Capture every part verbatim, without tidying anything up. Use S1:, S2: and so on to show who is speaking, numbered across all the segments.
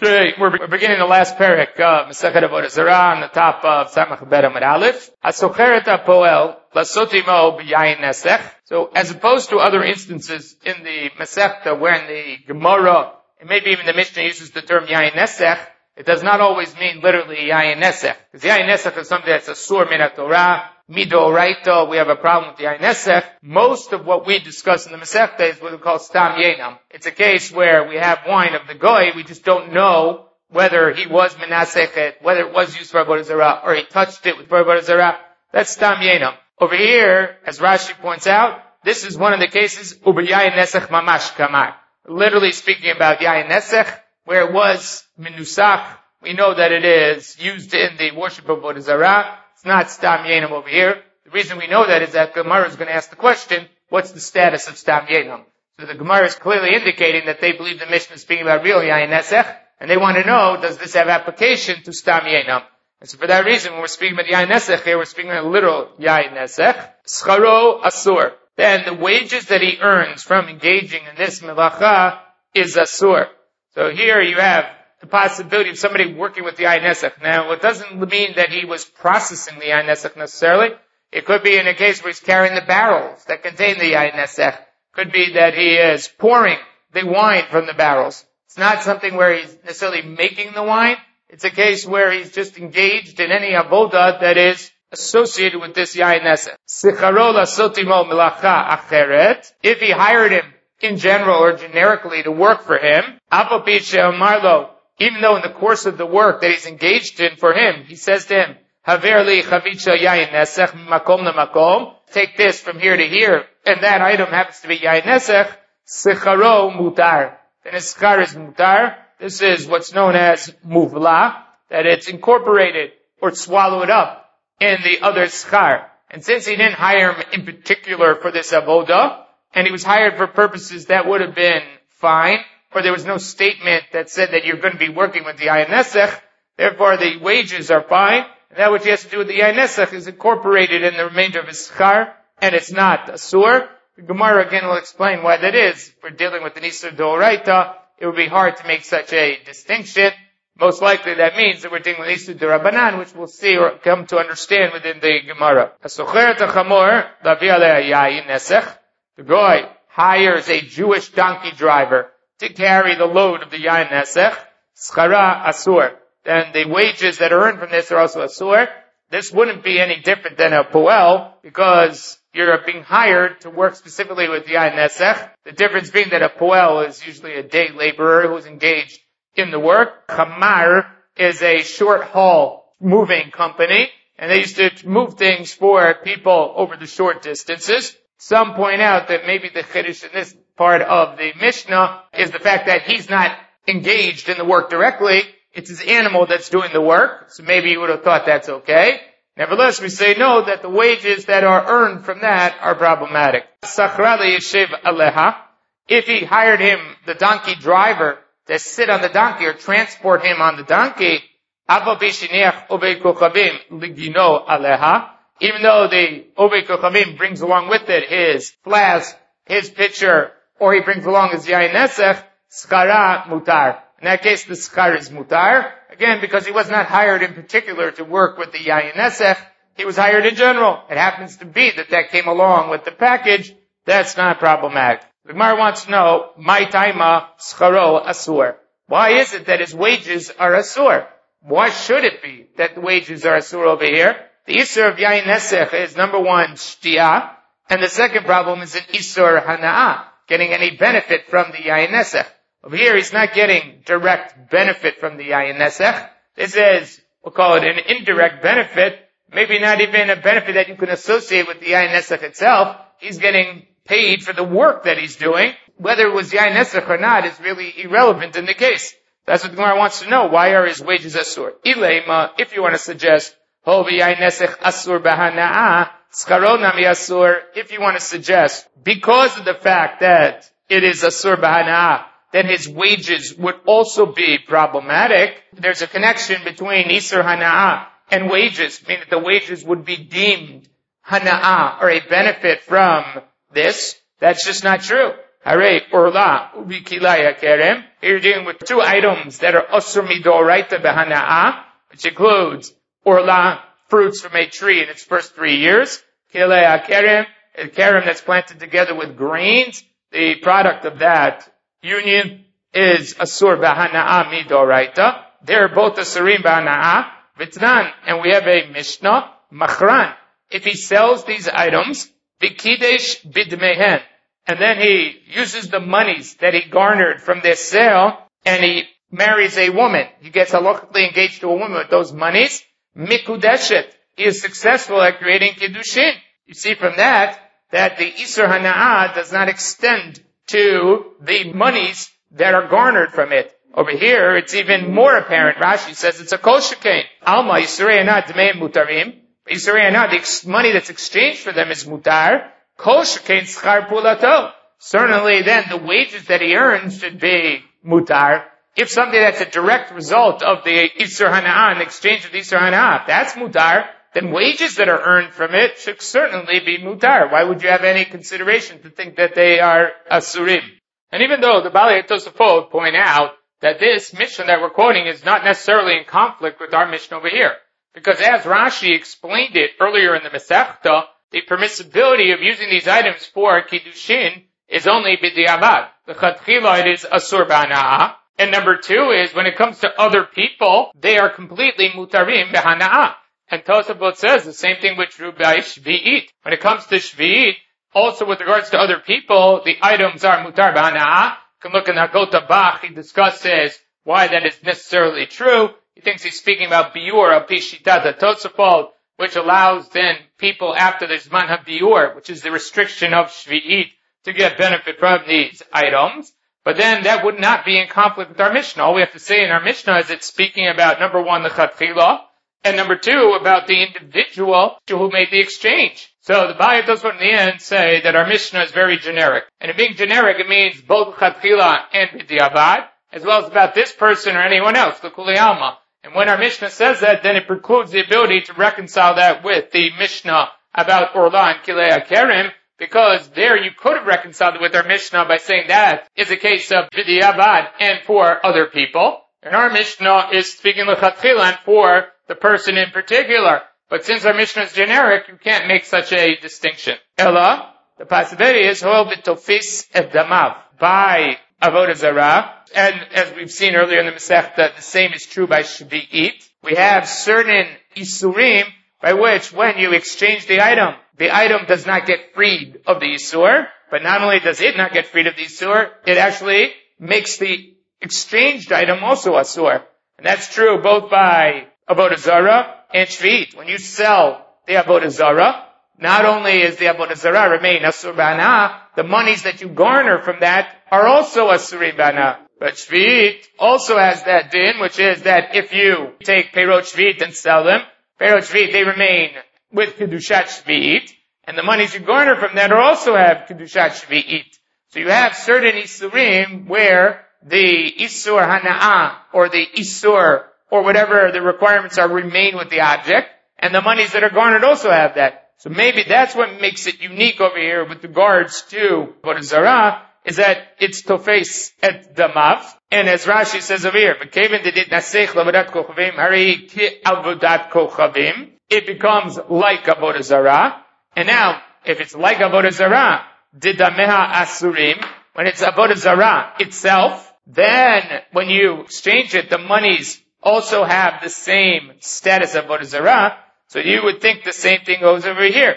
S1: Okay, we're beginning the last parak of Masechet Avodah Zarah on the top of Samach Bet Amud Aleph. Asocheret hapoel lasotimo b'yayin nesech. So, as opposed to other instances in the Masechta where in the Gemara, and maybe even the Mishnah uses the term yayin nesech, it does not always mean literally yayin nesech. Because yayin nesech is something that's asur min haTorah, midoraita. We have a problem with yayin nesech. Most of what we discuss in the Masechta is what we call stam yenam. It's a case where we have wine of the goy, we just don't know whether he was menasechet, whether it was used for Avodah Zarah, or he touched it with Avodah Zarah. That's stam yenam. Over here, as Rashi points out, this is one of the cases, u'b'yayin nesech mamash kamar. Literally speaking about yayin nesech, where it was minusach, we know that it is used in the worship of Avodah Zarah. It's not stam yenam over here. The reason we know that is that Gemara is going to ask the question, what's the status of stam yenam? So the Gemara is clearly indicating that they believe the Mishnah is speaking about real yayin nesech, and they want to know, does this have application to stam yenam? And so for that reason, when we're speaking about yayin nesech here, we're speaking about literal yayin nesech. Scharo asur. Then the wages that he earns from engaging in this melacha is asur. So here you have the possibility of somebody working with the yayin nesech. Now, it doesn't mean that he was processing the yayin nesech necessarily. It could be in a case where he's carrying the barrels that contain the yayin nesech. Could be that he is pouring the wine from the barrels. It's not something where he's necessarily making the wine. It's a case where he's just engaged in any avodah that is associated with this yayin nesech. Sicharo lasotimo melacha acheret. If he hired him in general or generically to work for him, apo pishe amarlo, even though in the course of the work that he's engaged in for him, he says to him, Haver li chavitza yayin nesech makom na makom. Take this from here to here, and that item happens to be yayin nesech. Sicharo mutar. Then his schar is mutar. This is what's known as muvla, that it's incorporated or swallowed up in the other schar. And since he didn't hire him in particular for this avodah, and he was hired for purposes that would have been fine, or there was no statement that said that you're going to be working with the yayin nesech, therefore the wages are fine, and that which he has to do with the yayin nesech is incorporated in the remainder of his schar, and it's not asur. The Gemara again will explain why that is. If we're dealing with an Isur D'Oraita, it would be hard to make such a distinction. Most likely that means that we're dealing with Isur D'Rabanan, which we'll see or come to understand within the Gemara. The goy hires a Jewish donkey driver to carry the load of the yayin nesech. Schara asur. Then the wages that are earned from this are also asur. This wouldn't be any different than a poel, because you're being hired to work specifically with the yayin nesech. The difference being that a poel is usually a day laborer who's engaged in the work. Chamar is a short haul moving company, and they used to move things for people over the short distances. Some point out that maybe the chiddush in this part of the Mishnah is the fact that he's not engaged in the work directly. It's his animal that's doing the work. So maybe you would have thought that's okay. Nevertheless, we say no, that the wages that are earned from that are problematic. Sachra yeshiv aleha. If he hired him, the donkey driver, to sit on the donkey or transport him on the donkey, aval bishiniach obei kochavim ligino aleha. Even though the Ovei Kochavim brings along with it his flask, his pitcher, or he brings along his yayin nesech, schara mutar. In that case, the schar is mutar. Again, because he was not hired in particular to work with the yayin nesech, he was hired in general. It happens to be that that came along with the package. That's not problematic. The Gemara wants to know, my taima scharo asur. Why is it that his wages are asur? Why should it be that the wages are asur over here? The Isur of yayin nesech is number one, shtiya, and the second problem is an Isur hana'ah, getting any benefit from the yayin nesech. Over here, he's not getting direct benefit from the yayin nesech. This is, we'll call it an indirect benefit, maybe not even a benefit that you can associate with the yayin nesech itself. He's getting paid for the work that he's doing. Whether it was yayin nesech or not is really irrelevant in the case. That's what the Gemara wants to know. Why are his wages asur? Ilema, if you want to suggest, if you want to suggest, because of the fact that it is asur b'hana'ah, then his wages would also be problematic. There's a connection between isur hana'ah and wages, meaning that the wages would be deemed hana'ah, or a benefit from this. That's just not true. Hare Orla Ubi Kilaya Kerem. Here you're dealing with two items that are Osur Midoraita Behana'a, which includes Orla, fruits from a tree in its first three years. Kilaya Kerem, a kerem that's planted together with grains. The product of that union is Asur Behana'a Midoraita. They're both Asurim Behana'a. Vitnan, and we have a Mishnah, Machran. If he sells these items, Bikidesh Bidmehen, and then he uses the monies that he garnered from this sale, and he marries a woman. He gets halachically engaged to a woman with those monies. Mikudeshet. He is successful at creating Kiddushin. You see from that, that the Isur Hana'ah does not extend to the monies that are garnered from it. Over here, it's even more apparent. Rashi says it's a kol shekain. Alma Yisrei Hana'ah Dmei Mutarim. Yisrei Hana'ah, the money that's exchanged for them is mutar. Kol shekain schar pulato. Certainly then the wages that he earns should be mutar. If something that's a direct result of the Isur Hana'ah, the exchange of the Isur Hana'ah, if that's mutar, then wages that are earned from it should certainly be mutar. Why would you have any consideration to think that they are asurim? And even though the Balei Tosafot point out that this Mishnah that we're quoting is not necessarily in conflict with our Mishnah over here, because as Rashi explained it earlier in the Masechta, the permissibility of using these items for Kiddushin is only b'diavad. The Chatchila, it is asur b'hana'ah. And number two is, when it comes to other people, they are completely mutarim b'hana'ah. And Tosafot says the same thing with Rubai Shvi'it. When it comes to Shvi'it, also with regards to other people, the items are mutar b'hana'ah. You can look in Hakota Bach, he discusses why that is necessarily true. He thinks he's speaking about biur of Pishitata Tosafot, which allows then people after the Zman HaBiur, which is the restriction of Shvi'it, to get benefit from these items. But then that would not be in conflict with our Mishnah. All we have to say in our Mishnah is it's speaking about, number one, the Chatchila, and number two, about the individual who made the exchange. So the Balei Tosafot in the end say that our Mishnah is very generic. And in being generic, it means both Chatchila and B'diavad, as well as about this person or anyone else, the Kuli Alma. And when our Mishnah says that, then it precludes the ability to reconcile that with the Mishnah about Orla and Kilei HaKerem, because there you could have reconciled it with our Mishnah by saying that is a case of B'diavad and for other people. And our Mishnah is speaking L'chatchila and for the person in particular. But since our Mishnah is generic, you can't make such a distinction. Ella, the possibility is Hoel b'tofis et damav, by Avodah Zarah. And as we've seen earlier in the Masechta, the same is true by Shvi'it. We have certain Isurim by which when you exchange the item, the item does not get freed of the Isur, but not only does it not get freed of the Isur, it actually makes the exchanged item also Asur. And that's true both by Avodah Zarah and Shvi'it. When you sell the Avodah Zarah, not only is the Avodah Zarah remain Asur B'hana'ah, the monies that you garner from that are also Asurim B'hana'ah. But Shvi'it also has that din, which is that if you take Perot Shvi'it and sell them, Perot Shvi'it, they remain with Kedushat Shvi'it, and the monies you garner from that also have Kedushat Shvi'it. So you have certain Isurim where the Isur Hana'ah, or the Isur, or whatever the requirements are, remain with the object, and the monies that are garnered also have that. So maybe that's what makes it unique over here with regards to Avodah Zarah, is that it's tofes et damav, and as Rashi says over here, it becomes like Avodah Zarah. And now, if it's like Avodah Zarah, didameha asurim, when it's Avodah Zarah itself, then when you exchange it, the monies also have the same status of Avodah Zarah, so you would think the same thing goes over here.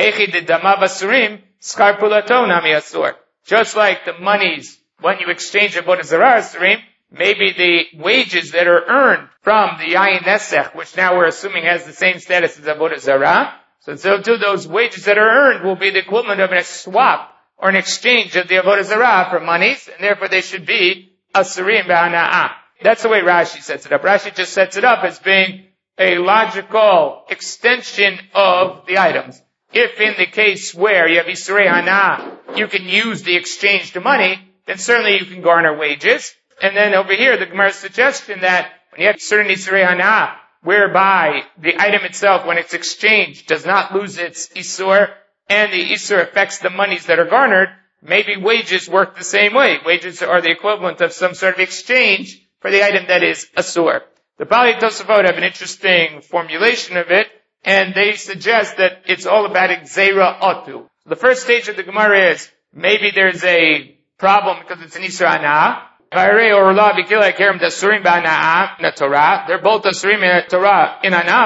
S1: Just like the monies, when you exchange Avodah Zarah asurim, maybe the wages that are earned from the Yayin Nesech, which now we're assuming has the same status as Avodah Zarah, so, so too those wages that are earned will be the equivalent of a swap or an exchange of the Avodah Zarah for monies, and therefore they should be Asurim B'hana'ah. That's the way Rashi sets it up. Rashi just sets it up as being a logical extension of the items. If in the case where you have Isurei Hana'ah, you can use the exchange to money, then certainly you can garner wages. And then over here, the Gemara's suggestion that when you have certain Isurei Hana'ah, whereby the item itself, when it's exchanged, does not lose its Isur, and the Isur affects the monies that are garnered, maybe wages work the same way. Wages are the equivalent of some sort of exchange for the item that is asur. The Bali Tosafot have an interesting formulation of it, and they suggest that it's all about Gzeira Otu. So the first stage of the Gemara is, maybe there's a problem because it's an Isra Anah. They're both Asurim in Torah in Anah,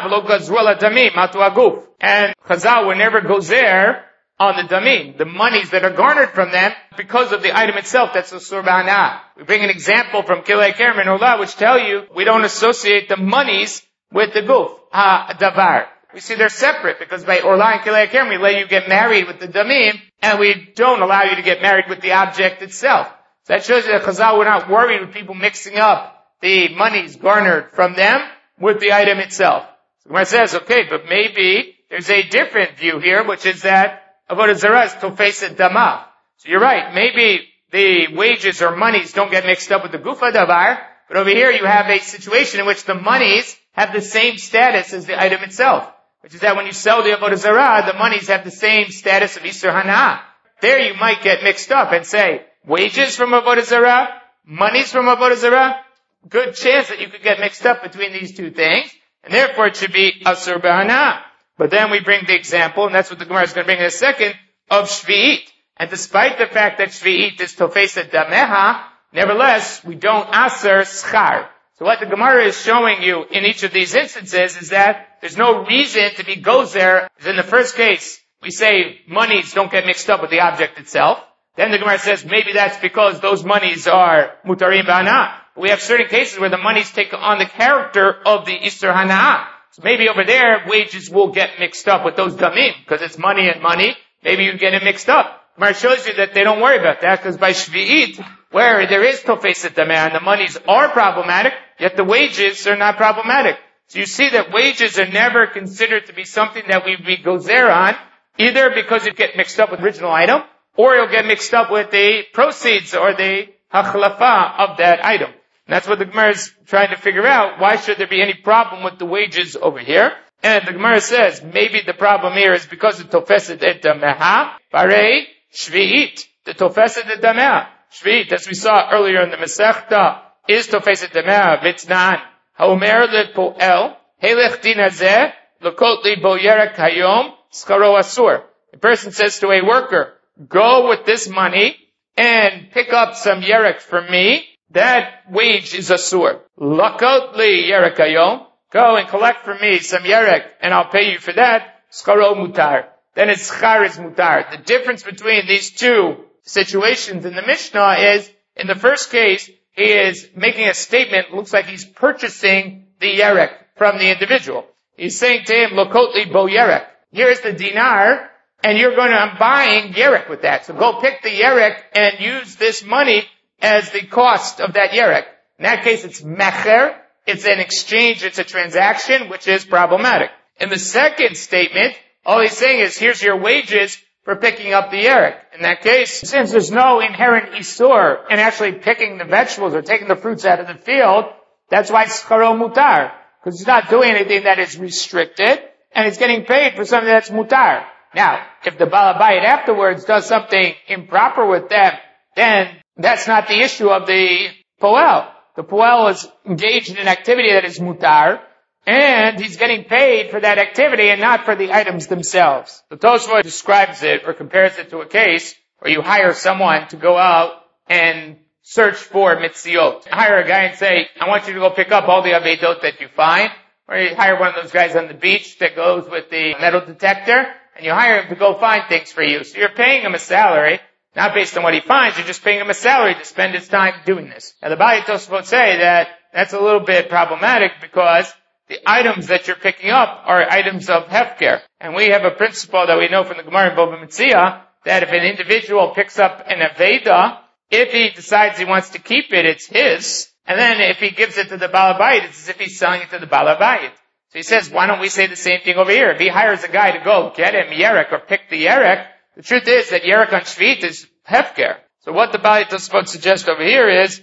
S1: and Chazal will never go there on the Damim, the monies that are garnered from them because of the item itself that's Asur Ba'anah. We bring an example from Kilei Kerem and Olah which tell you we don't associate the monies with the Guf, Ha-Davar. We see they're separate because by Orla and Kilei Kerem we let you get married with the Damim and we don't allow you to get married with the object itself. So that shows you that Chazal were not worried with people mixing up the monies garnered from them with the item itself. So Gemara says, okay, but maybe there's a different view here, which is that Avodah Zarah is Tofeset Damav. So you're right, maybe the wages or monies don't get mixed up with the Gufa Davar, but over here you have a situation in which the monies have the same status as the item itself, which is that when you sell the Avodah Zarah, the monies have the same status of Isur Hana'ah. There you might get mixed up and say, wages from Avodah Zarah, monies from Avodah Zarah, good chance that you could get mixed up between these two things, and therefore it should be Asur Ba'anah. But then we bring the example, and that's what the Gemara is going to bring in a second, of Shvi'it. And despite the fact that Shvi'it is Tofeset Dameha, nevertheless, we don't Aser Schar. So what the Gemara is showing you in each of these instances is that there's no reason to be gozer. In the first case, we say monies don't get mixed up with the object itself. Then the Gemara says maybe that's because those monies are Mutarim Ba'anah. We have certain cases where the monies take on the character of the Isur Hana'ah. So maybe over there, wages will get mixed up with those damim, because it's money and money. Maybe you get it mixed up. Gemara shows you that they don't worry about that, because by Shvi'it, where there is Tofeset Dameh, and the monies are problematic, yet the wages are not problematic. So you see that wages are never considered to be something that we, we go there on, either because it get mixed up with the original item, or it'll get mixed up with the proceeds or the hachlafa of that item. And that's what the Gemara is trying to figure out. Why should there be any problem with the wages over here? And the Gemara says, maybe the problem here is because of Tofeset et Dameha, Barei, Shvi'it, the Tofeset et Dameha. Shvi'it, as we saw earlier in the Masechta, is Tofeset Dameha, Vitnan, Haomer le Po'el, Helech din hazeh, Lekot li bo yerek hayom, Skaro asur. The person says to a worker, go with this money and pick up some yerek for me. That wage is asur. Lakot li yerek hayom. Go and collect for me some yerek and I'll pay you for that. Skaro mutar. Then it's schar is mutar. The difference between these two situations in the Mishnah is, in the first case, he is making a statement, looks like he's purchasing the yerek from the individual. He's saying to him, Lokot li bo yerek. Here's the dinar, and you're going to, I'm buying yerek with that. So go pick the yerek and use this money as the cost of that yerek. In that case, it's mecher. It's an exchange. It's a transaction, which is problematic. In the second statement, all he's saying is, here's your wages for picking up the yerek. In that case, since there's no inherent isur in actually picking the vegetables or taking the fruits out of the field, that's why it's scharo mutar. Because he's not doing anything that is restricted, and he's getting paid for something that's mutar. Now, if the balabayit afterwards does something improper with them, then that's not the issue of the poel. The poel is engaged in an activity that is mutar, and he's getting paid for that activity and not for the items themselves. The Tosfot describes it or compares it to a case where you hire someone to go out and search for mitziot. Hire a guy and say, I want you to go pick up all the avedot that you find. Or you hire one of those guys on the beach that goes with the metal detector, and you hire him to go find things for you. So you're paying him a salary, not based on what he finds, you're just paying him a salary to spend his time doing this. Now the Bali Tosfot say that that's a little bit problematic because the items that you're picking up are items of hefker. And we have a principle that we know from the Gemara in Bava Metzia, that if an individual picks up an aveda, if he decides he wants to keep it, it's his. And then if he gives it to the balabayit, it's as if he's selling it to the balabayit. So he says, why don't we say the same thing over here? If he hires a guy to go get him yerek or pick the yerek, the truth is that yerek on shvit is hefker. So what the Bali Tosfot suggests over here is,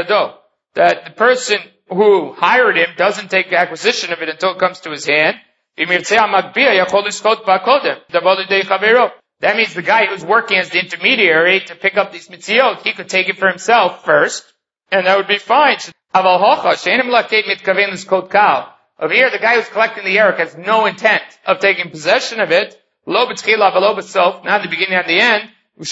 S1: that the person who hired him doesn't take acquisition of it until it comes to his hand. That means the guy who's working as the intermediary to pick up these mitziot, he could take it for himself first, and that would be fine. Over here, the guy who's collecting the yerek has no intent of taking possession of it. Not in the beginning and the end.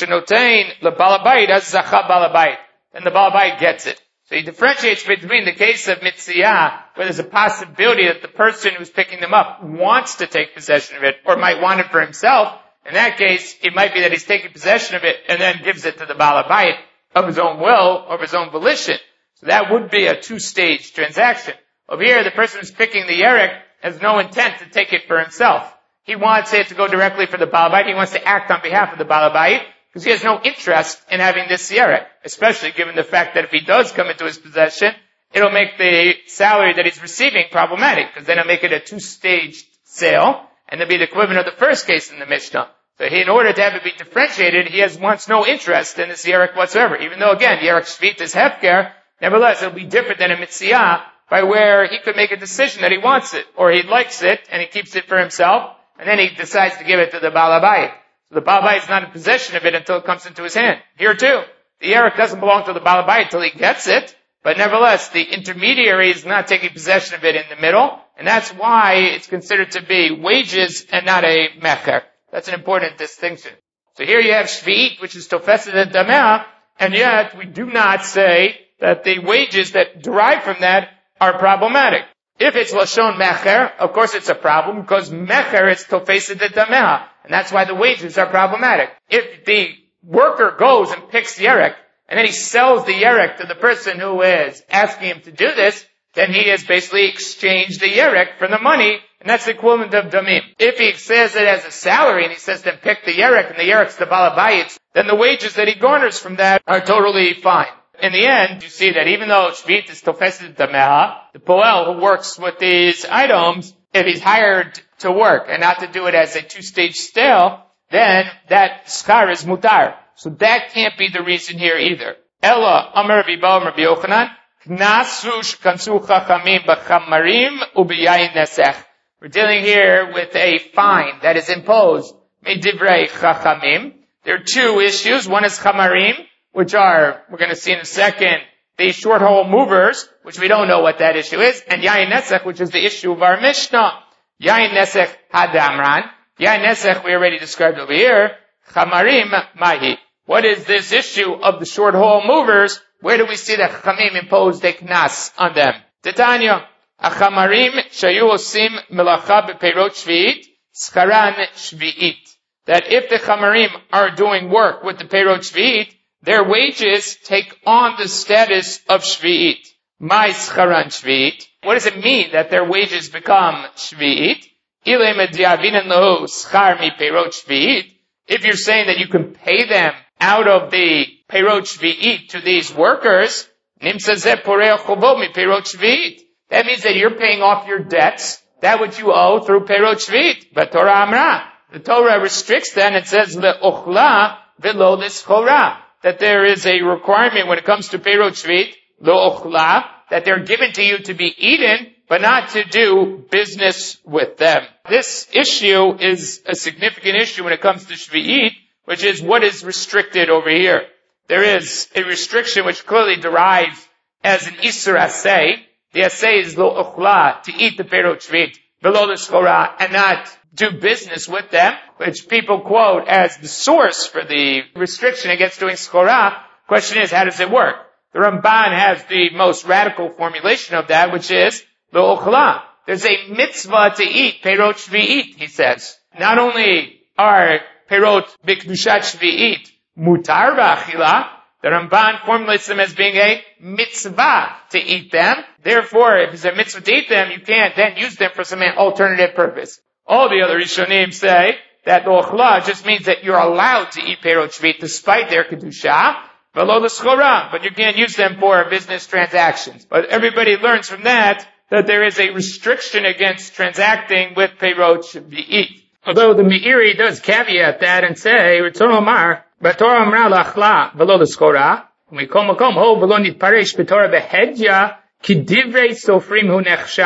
S1: Then the balabait gets it. So he differentiates between the case of mitziyah, where there's a possibility that the person who's picking them up wants to take possession of it, or might want it for himself. In that case, it might be that he's taking possession of it and then gives it to the balabait of his own will, or of his own volition. So that would be a two-stage transaction. Over here, the person who's picking the yerek has no intent to take it for himself. He wants it to go directly for the balabait. He wants to act on behalf of the balabait, because he has no interest in having this yerek, especially given the fact that if he does come into his possession, it'll make the salary that he's receiving problematic, because then it'll make it a two-stage sale, and it'll be the equivalent of the first case in the Mishnah. So he, in order to have it be differentiated, he has wants no interest in this yerek whatsoever. Even though, again, yerek shvit is hefker, nevertheless, it'll be different than a mitziyah, by where he could make a decision that he wants it, or he likes it, and he keeps it for himself, and then he decides to give it to the balabait. So the balabait is not in possession of it until it comes into his hand. Here too, the yerek doesn't belong to the balabait until he gets it, but nevertheless, the intermediary is not taking possession of it in the middle, and that's why it's considered to be wages and not a mecher. That's an important distinction. So here you have shvi'it, which is tofeset and dameh, and yet we do not say that the wages that derive from that are problematic. If it's lashon mecher, of course it's a problem, because mecher is tofeset and dameh, and that's why the wages are problematic. If the worker goes and picks yerek, and then he sells the yerek to the person who is asking him to do this, then he has basically exchanged the yerek for the money, and that's the equivalent of damim. If he says it as a salary, and he says then pick the yerek, and the yerek's the balabait, then the wages that he garners from that are totally fine. In the end, you see that even though shvit is tofeset dameha, the poel who works with these items, if he's hired to work and not to do it as a two-stage sale, then that schar is mutar. So that can't be the reason here either. Ella Amar Rabbi Ba Rabbi Yochanan Knasu shkansu chachamim b'chamarim u'b'yayin nesech. We're dealing here with a fine that is imposed midivrei chachamim. There are two issues. One is chamarim, which are, we're going to see in a second, the short hole movers, which we don't know what that issue is, and yayin nesech, which is the issue of our Mishnah. Yayin nesech hadamran. Yayin nesech we already described over here. Chamarim mahi. What is this issue of the short hole movers? Where do we see that Chachamim imposed a knas on them? Titania, achamarim shayu osim melacha bepeirot shvi'it, skaran shvi'it. That if the chamarim are doing work with the peirot shvi'it, their wages take on the status of shvi'it. My skaran shvi'it. What does it mean that their wages become shvi'it? Ile medyavinan lo skar mi peirot shvi'it. If you're saying that you can pay them out of the peirot shvi'it to these workers, nimsa zeh poreh chobo mi peirot shvi'it. That means that you're paying off your debts, that which you owe through peirot shvi'it. But Torah amra, the Torah restricts that and it says le'ochla v'lo l'schora, that there is a requirement when it comes to peirot shvi'it, le'ochla, that they're given to you to be eaten, but not to do business with them. This issue is a significant issue when it comes to shvi'it, which is what is restricted over here. There is a restriction which clearly derives as an isur asay. The asay is lo ochla, to eat the peirot shvi'it, v'lo l'schora, and not do business with them, which people quote as the source for the restriction against doing schora. Question is, how does it work? The Ramban has the most radical formulation of that, which is lo ochla. There's a mitzvah to eat peirot shvi'it, he says. Not only are peirot b'kedushat shvi'it mutar b'achila, the Ramban formulates them as being a mitzvah to eat them. Therefore, if it's a mitzvah to eat them, you can't then use them for some alternative purpose. All the other Rishonim say that the ochla just means that you're allowed to eat peirot shvi'it despite their kedusha, v'lo l'schora, but you can't use them for business transactions. But everybody learns from that that there is a restriction against transacting with peirot shvi'it. Although the Meiri does caveat that and say, Ritzon Omar, B'Torah Amra L'Achla V'Lo L'Skora, U'Mikom Makom Ho V'Lo Nitparesh B'Torah Behedja Ki Divrei Sofrim Hu Nechshav.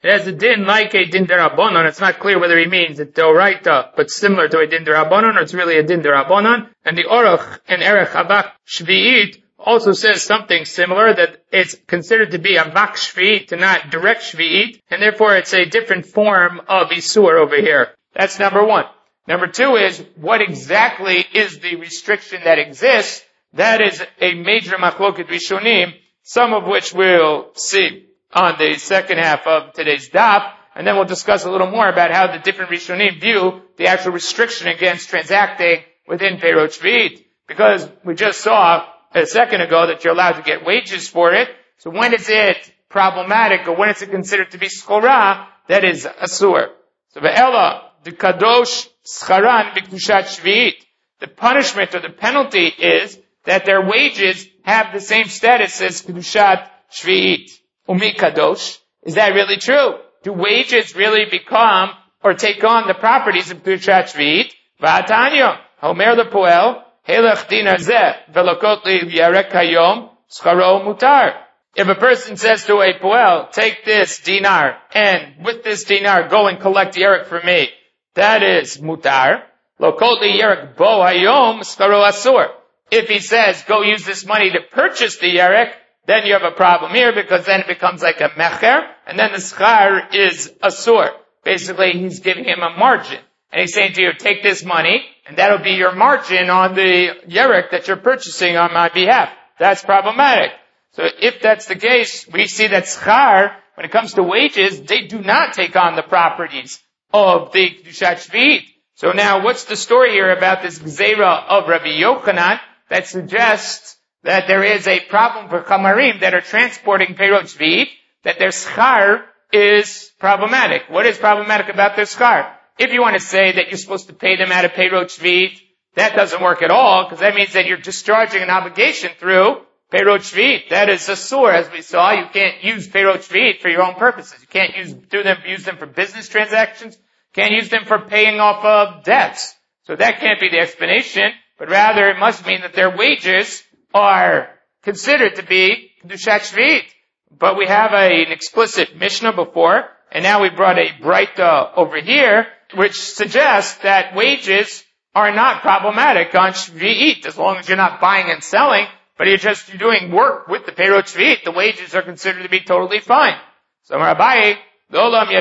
S1: it has a din like a din derabonon. It's not clear whether he means it's deoraita, but similar to a din derabonon, or it's really a din derabonon. And the Orach in Erech Avak Shvi'it also says something similar, that it's considered to be Avak Shvi'it and not direct Shvi'it, and therefore it's a different form of Isur over here. That's number one. Number two is, what exactly is the restriction that exists? That is a major machloket rishonim, some of which we'll see on the second half of today's daf, and then we'll discuss a little more about how the different rishonim view the actual restriction against transacting within Perot Shvi'it. Because we just saw a second ago that you're allowed to get wages for it, so when is it problematic, or when is it considered to be skora, that is asur. So ve'ela, the kadosh scharan b'kedushat shvi'it. The punishment or the penalty is that their wages have the same status as kedushat shvi'it. Umi kadosh. Is that really true? Do wages really become or take on the properties of kedushat shvi'it? Va'atanya, homer lepoel, helech dinar zeh, velokot li yarek hayom, scharo mutar. If a person says to a poel, take this dinar, and with this dinar go and collect yerek for me, that is mutar. Lokot li yerek bo hayom, scharo asur. If he says, go use this money to purchase the yerek, then you have a problem here, because then it becomes like a mecher, and then the schar is asur. Basically, he's giving him a margin. And he's saying to you, take this money, and that'll be your margin on the yerek that you're purchasing on my behalf. That's problematic. So if that's the case, we see that schar, when it comes to wages, they do not take on the properties of the Kedushat Shvi'it. So now, what's the story here about this gzeira of Rabbi Yochanan that suggests that there is a problem for chamarim that are transporting Perot Shvi'it, that their schar is problematic? What is problematic about their schar? If you want to say that you're supposed to pay them out of Perot Shvi'it, that doesn't work at all, because that means that you're discharging an obligation through Perot Shvi'it. That is asur, as we saw. You can't use Perot Shvi'it for your own purposes. You can't use do them use them for business transactions. Can't use them for paying off of debts. So that can't be the explanation, but rather it must mean that their wages are considered to be Kedushat Shvi'it. But we have a, an explicit Mishnah before, and now we brought a Braita over here, which suggests that wages are not problematic on Shvi'it, as long as you're not buying and selling, but you're just you're doing work with the Perot Shvi'it. The wages are considered to be totally fine. So Rabbi, the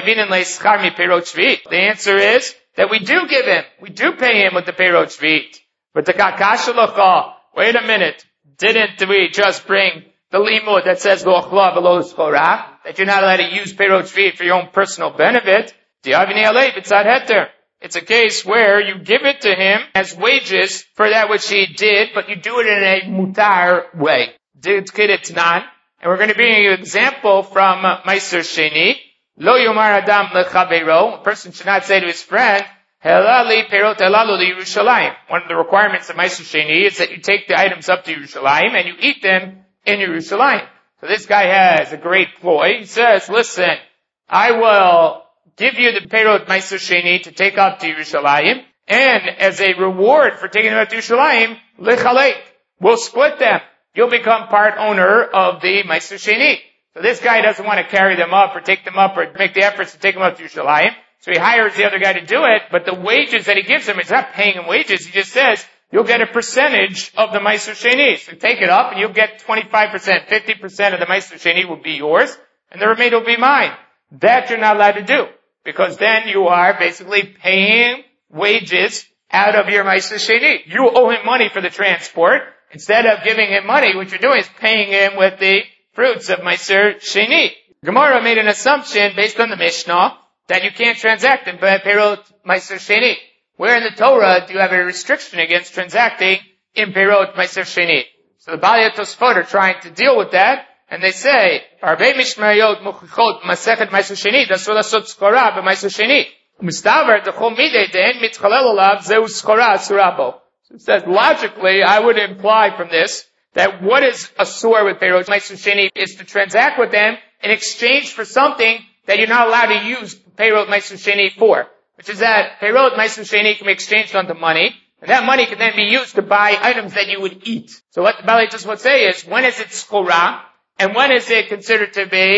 S1: answer is that we do give him, we do pay him with the Perot Shvi'it. But the kakashalocha, wait a minute, didn't we just bring the limud that says lo achla v'lo schora, that you're not allowed to use Perot Shvi'it for your own personal benefit? It's a case where you give it to him as wages for that which he did, but you do it in a mutar way. And we're going to bring you an example from uh, Meiser Sheni. Lo yomar adam lechaveiro. A person should not say to his friend, Helali perot helalu li Yerushalayim. One of the requirements of Meiser Sheni is that you take the items up to Yerushalayim and you eat them in Yerushalayim. So this guy has a great ploy. He says, listen, I will give you the perot Meiser Sheni to take up to Yerushalayim, and as a reward for taking them up to Yerushalayim, lechalek, we'll split them. You'll become part owner of the Meiser Sheni. So this guy doesn't want to carry them up or take them up or make the efforts to take them up to Yerushalayim. So he hires the other guy to do it, but the wages that he gives him, he's not paying him wages. He just says, you'll get a percentage of the Meiser Sheni. So take it up and you'll get twenty-five percent, fifty percent of the Meiser Sheni will be yours, and the remainder will be mine. That you're not allowed to do, because then you are basically paying wages out of your Meiser Sheni. You owe him money for the transport. Instead of giving him money, what you're doing is paying him with the fruits of Meiser Sheni. Gemara made an assumption based on the Mishnah that you can't transact in Perot Meiser Sheni. Where in the Torah do you have a restriction against transacting in Perot Meiser Sheni? So the Balei Tosfot are trying to deal with that, and they say, Arbei Mishmarayot Muchichot Masechet Meiser Sheni, Dasur Lasot Skora b'Meiser Sheni. Mistaver Dechol Midei De'en Mitzchalel Olav Zeu Skora Asurabo. So it says, logically, I would imply from this that what is asur with Perot Meiser Sheni is to transact with them in exchange for something that you're not allowed to use Perot Meiser Sheni for, which is that Perot Meiser Sheni can be exchanged onto money, and that money can then be used to buy items that you would eat. So what the Balei Tosfot say is, when is it skora, and when is it considered to be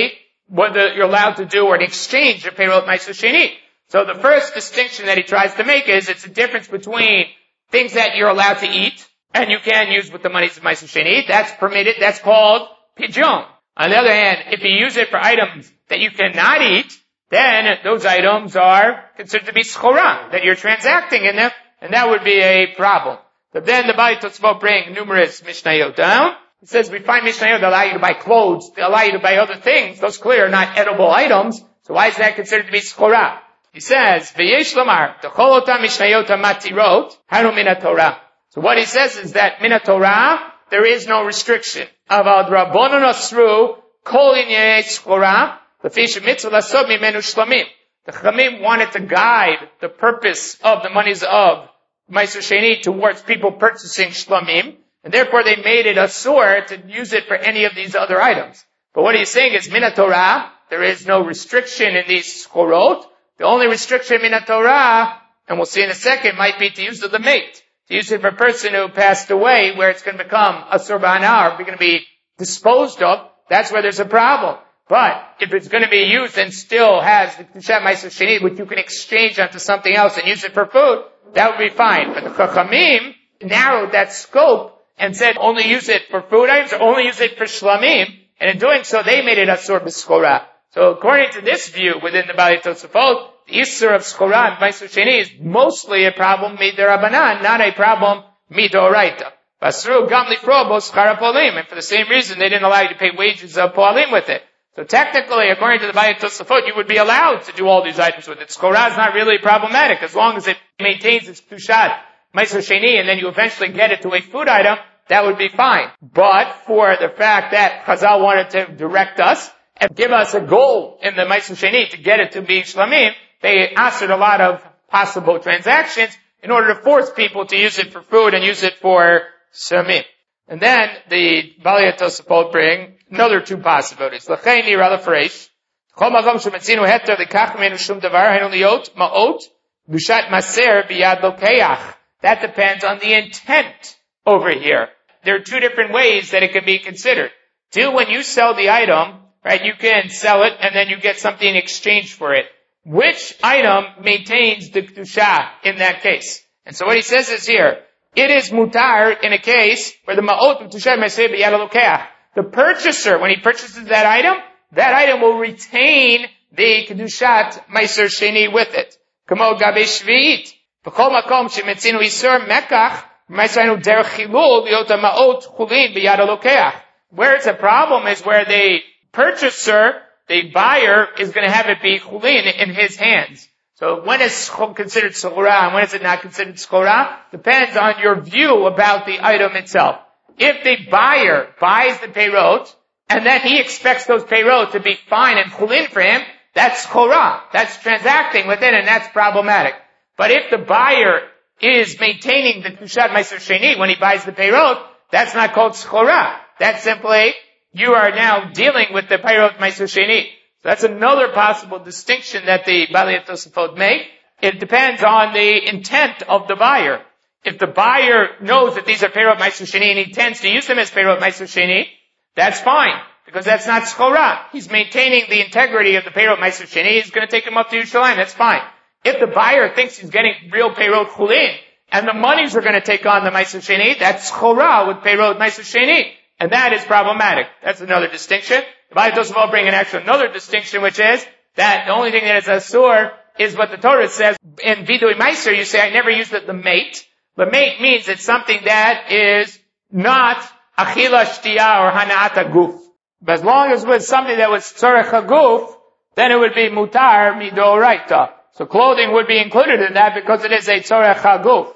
S1: what the, you're allowed to do or an exchange of Perot Ma'aser Sheni. So the first distinction that he tries to make is it's a difference between things that you're allowed to eat and you can use with the monies of Ma'aser Sheni. That's permitted. That's called pidyon. On the other hand, if you use it for items that you cannot eat, then those items are considered to be schora, that you're transacting in them, and that would be a problem. But then the Bali Tosfot bring numerous Mishnayot down. It says we find Mishnayot that allow you to buy clothes, they allow you to buy other things. Those clearly are not edible items, so why is that considered to be schora? He says, V'yesh lamar, t'chol otam Mishnayot hamatirot, haru min haTorah. So what he says is that min haTorah, there is no restriction. Avad rabbonon asru, kol inyei schora, l'fish mitzvah lasod mimenu shlamim. The Chachamim wanted to guide the purpose of the monies of Ma'aser Sheni towards people purchasing shlamim, and therefore they made it asur to use it for any of these other items. But what he's saying is, min haTorah, there is no restriction in these schorot. The only restriction min haTorah, and we'll see in a second, might be to use the mate. To use it for a person who passed away, where it's going to become asur b'hana, or going to be disposed of, that's where there's a problem. But if it's going to be used and still has the Kedushat Ma'aser Sheni, which you can exchange onto something else and use it for food, that would be fine. But the Chachamim narrowed that scope and said only use it for food items or only use it for shlamim, and in doing so they made it asur b'schora. So according to this view within the Bali Tosafot, the Isser of schora and Ma'aser Sheni is mostly a problem mid'Rabbanan, not a problem mid'oraita. Basru gam lifro bo schar polim, and for the same reason they didn't allow you to pay wages of poalim with it. So technically, according to the Bali Tosafot, you would be allowed to do all these items with it. Schora is not really problematic as long as it maintains its Kedushat Ma'aser Sheni, and then you eventually get it to a food item, that would be fine. But for the fact that Chazal wanted to direct us and give us a goal in the Ma'aser Sheni to get it to be shlamim, they answered a lot of possible transactions in order to force people to use it for food and use it for shlamim. And then the Bali Tosafot bring another two possibilities. L'chein nira lefreish. Chol makom shemetzinu heter lekach menu shum davar hainu liot ma'ot bushat maser biyad lokeach. That depends on the intent over here. There are two different ways that it can be considered. Two, when you sell the item, right, you can sell it and then you get something in exchange for it. Which item maintains the kedusha in that case? And so what he says is here, it is mutar in a case where the ma'ot kedusha maser biyad lokeach. The purchaser, when he purchases that item, that item will retain the Kedushat Ma'aser Sheni with it. Kamo gabe shvi'it. B'chol makom shemetzinu isur mekach, ma'aserinu derech chilul liot ha'ma'ot chulin b'yad ha'lokeach. Where it's a problem is where the purchaser, the buyer, is going to have it be chulin in his hands. So when is considered schora and when is it not considered schora? Depends on your view about the item itself. If the buyer buys the peirot, and then he expects those peirot to be fine and chulin for him, that's schora. That's transacting with it, and that's problematic. But if the buyer is maintaining the Kedushat Ma'aser Sheni when he buys the peirot, that's not called schora. That's simply, you are now dealing with the peirot Ma'aser Sheni. So that's another possible distinction that the Bali Tosafot make. It depends on the intent of the buyer. If the buyer knows that these are Perot Ma'aser Sheni and he intends to use them as Perot Ma'aser Sheni, that's fine, because that's not schora. He's maintaining the integrity of the Perot Ma'aser Sheni. He's going to take them up to Yerushalayim. That's fine. If the buyer thinks he's getting real Perot Chulin, and the monies are going to take on the Ma'aser Sheni, that's schora with Perot Ma'aser Sheni, and that is problematic. That's another distinction. The Bali Tosafot bring in actually another distinction, which is that the only thing that is asur is what the Torah says. In Vidui Ma'aser, you say, I never used the, the mate. The mate means it's something that is not achila shtiya or hana'at guf. But as long as it was something that was tzorech haguf, then it would be mutar midoraita. So clothing would be included in that because it is a tzorech haguf.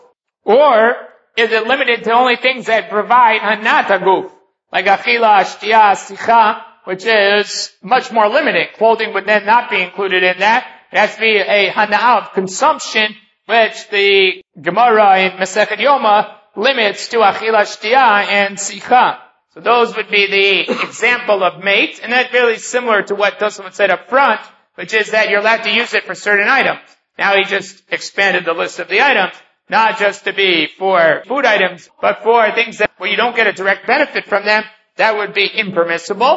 S1: Or is it limited to only things that provide hana'at guf, like achila, shtiya, sicha, which is much more limiting. Clothing would then not be included in that. It has to be a hana'ah of consumption, which the Gemara in Masechet Yoma limits to achila shtiya and sicha. So those would be the example of mate, and that's really similar to what Tosafot said up front, which is that you're allowed to use it for certain items. Now he just expanded the list of the items, not just to be for food items, but for things that where you don't get a direct benefit from them, that would be impermissible.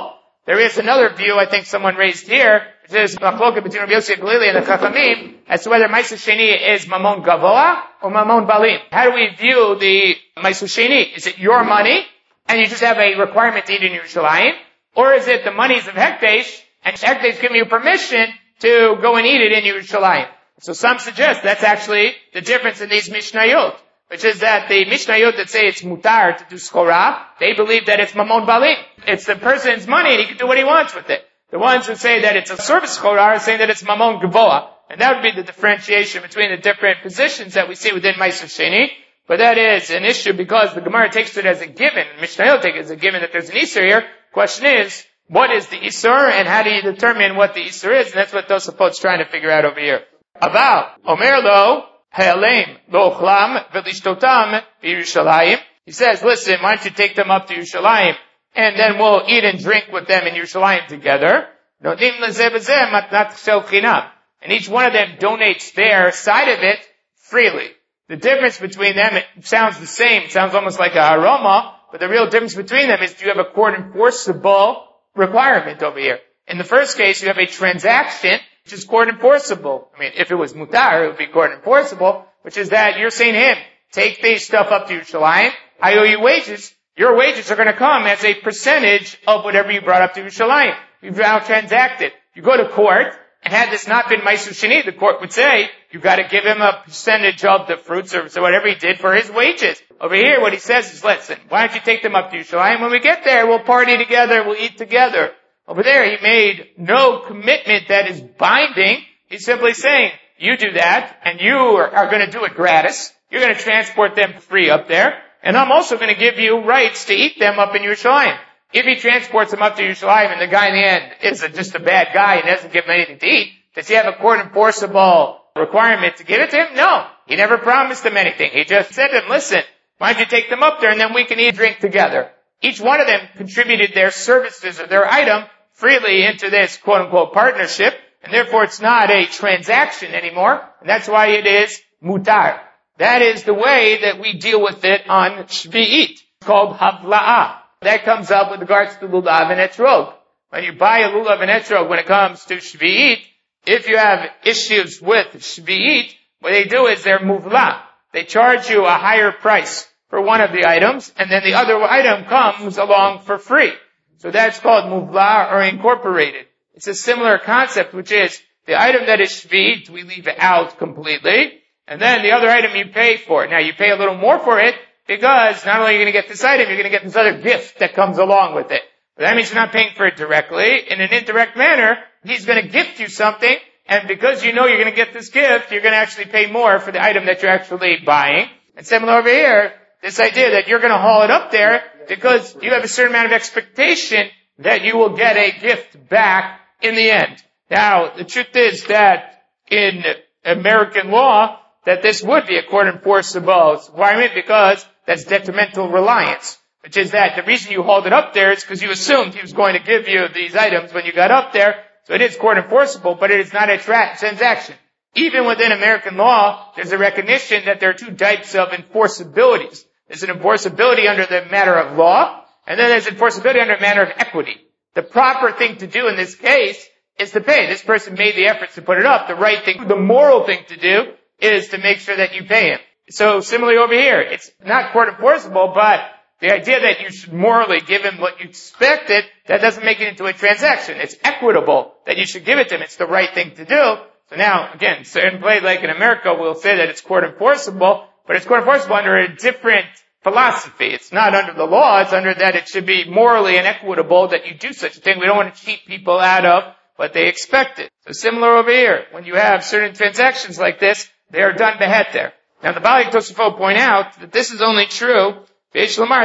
S1: There is another view I think someone raised here, which is machloket between Rabbi Yossi HaGlili and the Chachamim, as to whether Ma'aser Sheni is Mamon Gavoa or Mamon Balim. How do we view the Ma'aser Sheni? Is it your money, and you just have a requirement to eat in Yerushalayim? Or is it the monies of Hekdesh, and Hekdesh giving you permission to go and eat it in Yerushalayim? So some suggest that's actually the difference in these Mishnayot, which is that the Mishnayot that say it's mutar to do skora, they believe that it's mamon balim. It's the person's money and he can do what he wants with it. The ones who say that it's a service skora are saying that it's mamon gavoa. And that would be the differentiation between the different positions that we see within Ma'aser Sheni. But that is an issue because the Gemara takes it as a given, and Mishnayot takes it as a given that there's an Isur here. Question is, what is the Isur and how do you determine what the Isur is? And that's what Tosafot's trying to figure out over here. Aval, Omer lo, Ha'alem lo chlam v'lishtotam b'Yerushalayim. He says, listen, why don't you take them up to Yerushalayim, and then we'll eat and drink with them in Yerushalayim together. Nodim lezeh b'zeh matnat shel chinam. And each one of them donates their side of it freely. The difference between them, it sounds the same, it sounds almost like a haroma, but the real difference between them is do you have a court enforceable requirement over here. In the first case, you have a transaction which is court enforceable. I mean, if it was mutar, it would be court enforceable, which is that you're saying to him, take these stuff up to Yerushalayim, I owe you wages, your wages are going to come as a percentage of whatever you brought up to Yerushalayim. You've now transacted. You go to court, and had this not been Ma'aser Sheni, the court would say, you've got to give him a percentage of the fruits or so whatever he did for his wages. Over here, what he says is, listen, why don't you take them up to Yerushalayim? When we get there, we'll party together, we'll eat together. Over there, he made no commitment that is binding. He's simply saying, you do that, and you are, are going to do it gratis. You're going to transport them free up there, and I'm also going to give you rights to eat them up in Yerushalayim. If he transports them up to Yerushalayim and the guy in the end is a, just a bad guy and doesn't give him anything to eat, does he have a court enforceable requirement to give it to him? No. He never promised him anything. He just said to him, listen, why don't you take them up there and then we can eat and drink together. Each one of them contributed their services or their item freely into this quote-unquote partnership, and therefore it's not a transaction anymore, and that's why it is mutar. That is the way that we deal with it on Shvi'it. It's called havla'ah. That comes up with regards to lulav and etrog. When you buy a lulav and etrog, when it comes to Shvi'it, if you have issues with Shvi'it, what they do is they're muvla. They charge you a higher price for one of the items, and then the other item comes along for free. So that's called muvla or incorporated. It's a similar concept, which is the item that is Shvi'it, we leave it out completely, and then the other item you pay for. Now you pay a little more for it, because not only are you going to get this item, you're going to get this other gift that comes along with it. But that means you're not paying for it directly. In an indirect manner, he's going to gift you something, and because you know you're going to get this gift, you're going to actually pay more for the item that you're actually buying. And similar over here, this idea that you're going to haul it up there because you have a certain amount of expectation that you will get a gift back in the end. Now, the truth is that in American law, that this would be a court enforceable requirement because that's detrimental reliance, which is that the reason you hauled it up there is because you assumed he was going to give you these items when you got up there. So it is court enforceable, but it is not a tra- transaction. Even within American law, there's a recognition that there are two types of enforceabilities. There's an enforceability under the matter of law, and then there's enforceability under a matter of equity. The proper thing to do in this case is to pay. This person made the efforts to put it up. The right thing, the moral thing to do is to make sure that you pay him. So similarly over here, it's not court enforceable, but the idea that you should morally give him what you expected, that doesn't make it into a transaction. It's equitable that you should give it to him. It's the right thing to do. So now, again, certain place like in America, we'll say that it's court enforceable, but it's court enforceable under a different philosophy. It's not under the law. It's under that it should be morally and equitable that you do such a thing. We don't want to cheat people out of what they expected. So similar over here, when you have certain transactions like this, they are done beheter. Now the Baalei Tosafot point out that this is only true. You can only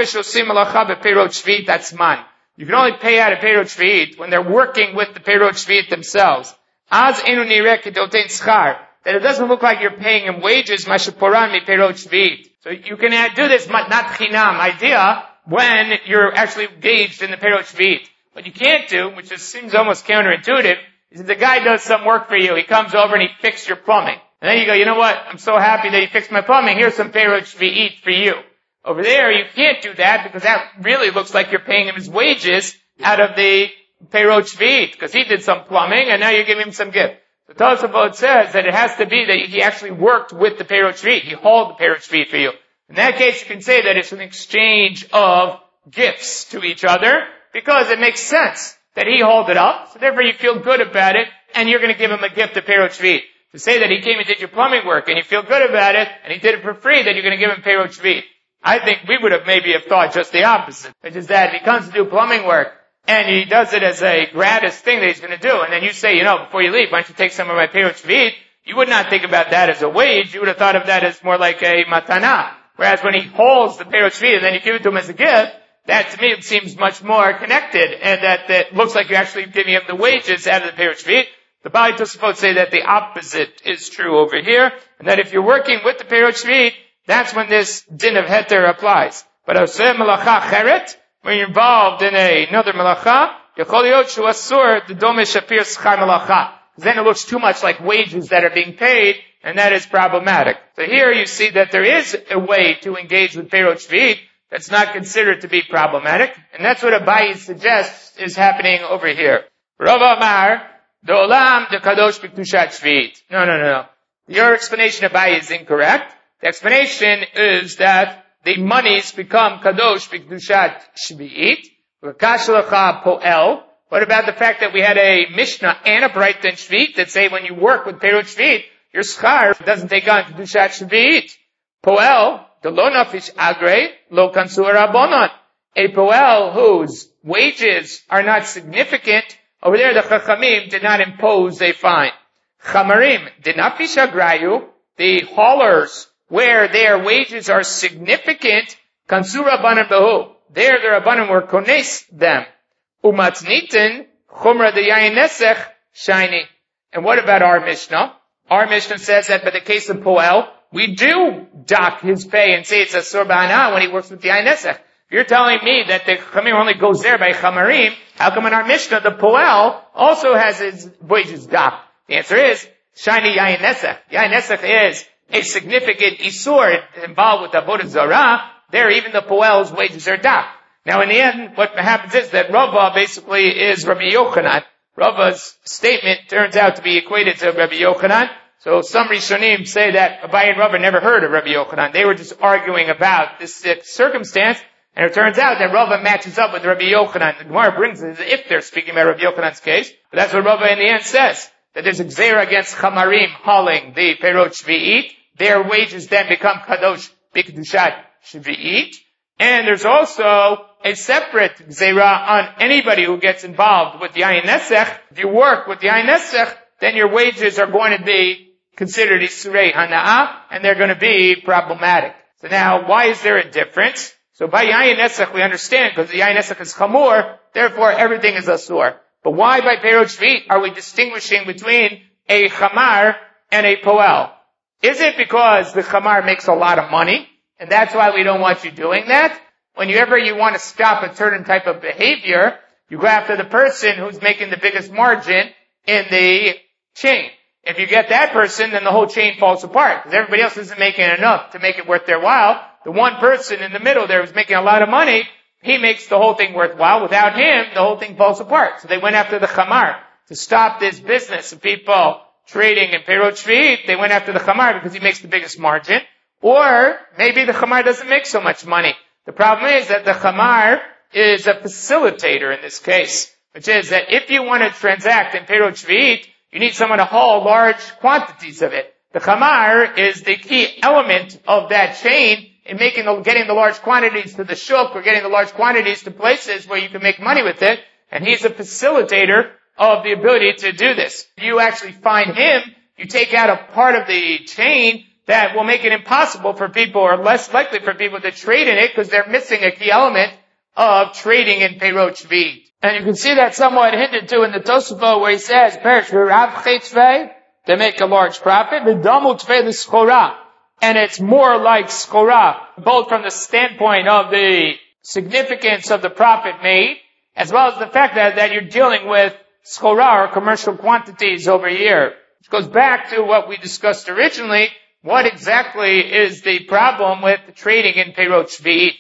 S1: pay out a Perot Shvi'it when they're working with the Perot Shvi'it themselves. That it doesn't look like you're paying him wages, so you can do this not chinam idea when you're actually engaged in the Perot Shvi'it. What you can't do, which just seems almost counterintuitive, is that the guy does some work for you. He comes over and he fixes your plumbing. And then you go, you know what? I'm so happy that he fixed my plumbing. Here's some Perot Shvi'it for you. Over there, you can't do that because that really looks like you're paying him his wages, out of the Perot Shvi'it, because he did some plumbing, and now you're giving him some gift. The Tosafot says that it has to be that he actually worked with the Perot Shvi'it. He hauled the Perot Shvi'it for you. In that case, you can say that it's an exchange of gifts to each other, because it makes sense that he hauled it up, so therefore you feel good about it, and you're going to give him a gift of Perot Shvi'it. To say that he came and did your plumbing work, and you feel good about it, and he did it for free, then you're going to give him Perot Shvi'it. I think we would have maybe have thought just the opposite, which is that if he comes to do plumbing work, and he does it as a gratis thing that he's going to do, and then you say, you know, before you leave, why don't you take some of my Perot Shvi'it? You would not think about that as a wage, you would have thought of that as more like a matana. Whereas when he hauls the Perot Shvi'it and then you give it to him as a gift, that to me it seems much more connected, and that, that looks like you're actually giving him the wages out of the Perot Shvi'it. The Bali Tosafot say that the opposite is true over here, and that if you're working with the Perot Shvi'it, that's when this din of heter applies. But oseh melacha cheret, when you're involved in a, another melacha, yachol liot shu asur d'dome shapir schar melacha. Because then it looks too much like wages that are being paid, and that is problematic. So here you see that there is a way to engage with Perot Shvi'it that's not considered to be problematic, and that's what Abaye suggests is happening over here. Rav Amar, Do'olam de kadosh b'kedushat Shvi'it. No, no, no, no. Your explanation, Abaye, is incorrect. The explanation is that the monies become kadosh b'kedushat Shvi'it. V'kash lecha po'el. What about the fact that we had a Mishnah and a Braita in Shvi'it that say when you work with Perot Shvi'it, your schar doesn't take on kedushat Shvi'it. Po'el, the lo nafish agre, lo kansur rabbanon. A po'el whose wages are not significant, over there the Chachamim did not impose a fine. Chamarim, the nafish agrayu, the haulers, where their wages are significant, kansur rabbanon behu. There the rabbanon were kones them. Umatzniten, chumra de yayin nesech, shiny. And what about our Mishnah? Our Mishnah says that by the case of Poel, we do dock his pay and say it's a sur ba'ana when he works with the yayin nesech. If you're telling me that the chamir only goes there by chamarim, how come in our Mishnah the Poel also has his wages docked? The answer is, shiny yayin nesech. Yayin nesech is a significant isur involved with avodah zarah. There even the Poel's wages are docked. Now in the end, what happens is that Rava basically is Rabbi Yochanan. Rava's statement turns out to be equated to Rabbi Yochanan. So some Rishonim say that Abaye and Rava never heard of Rabbi Yochanan. They were just arguing about this circumstance, and it turns out that Rava matches up with Rabbi Yochanan. The Gemara brings it as if they're speaking about Rabbi Yochanan's case, but that's what Rava in the end says, that there's a gzeira against Chamarim hauling the Perot Shvi'it. Their wages then become Kadosh B'Kedushat Shvi'it. And there's also a separate gzeira on anybody who gets involved with the yayin nesech. If you work with the yayin nesech, then your wages are going to be considered isurei hana'ah, and they're going to be problematic. So now, why is there a difference? So by yayin nesech we understand, because the yayin nesech is chamur, therefore everything is asur. But why by Perot Shvi'it are we distinguishing between a chamar and a poel? Is it because the chamar makes a lot of money, and that's why we don't want you doing that? Whenever you want to stop a certain type of behavior, you go after the person who's making the biggest margin in the chain. If you get that person, then the whole chain falls apart, because everybody else isn't making enough to make it worth their while. The one person in the middle there who's making a lot of money, he makes the whole thing worthwhile. Without him, the whole thing falls apart. So they went after the chamar to stop this business of people trading in Perot Shvi'it. They went after the chamar because he makes the biggest margin. Or maybe the chamar doesn't make so much money. The problem is that the chamar is a facilitator in this case, which is that if you want to transact in Perot Shvi'it, you need someone to haul large quantities of it. The chamar is the key element of that chain in making the, getting the large quantities to the shuk, or getting the large quantities to places where you can make money with it, and he's a facilitator of the ability to do this. If you actually find him, you take out a part of the chain that will make it impossible for people, or less likely for people to trade in it, because they're missing a key element of trading in Perot Shvi'it. And you can see that somewhat hinted to in the Tosafot, where he says, Perish v'rav chetzvei, they make a large profit, v'damu tvei l'schora, and it's more like schora, both from the standpoint of the significance of the profit made, as well as the fact that, that you're dealing with schora, or commercial quantities over here. Which goes back to what we discussed originally. What exactly is the problem with trading in Perot Shvi'it?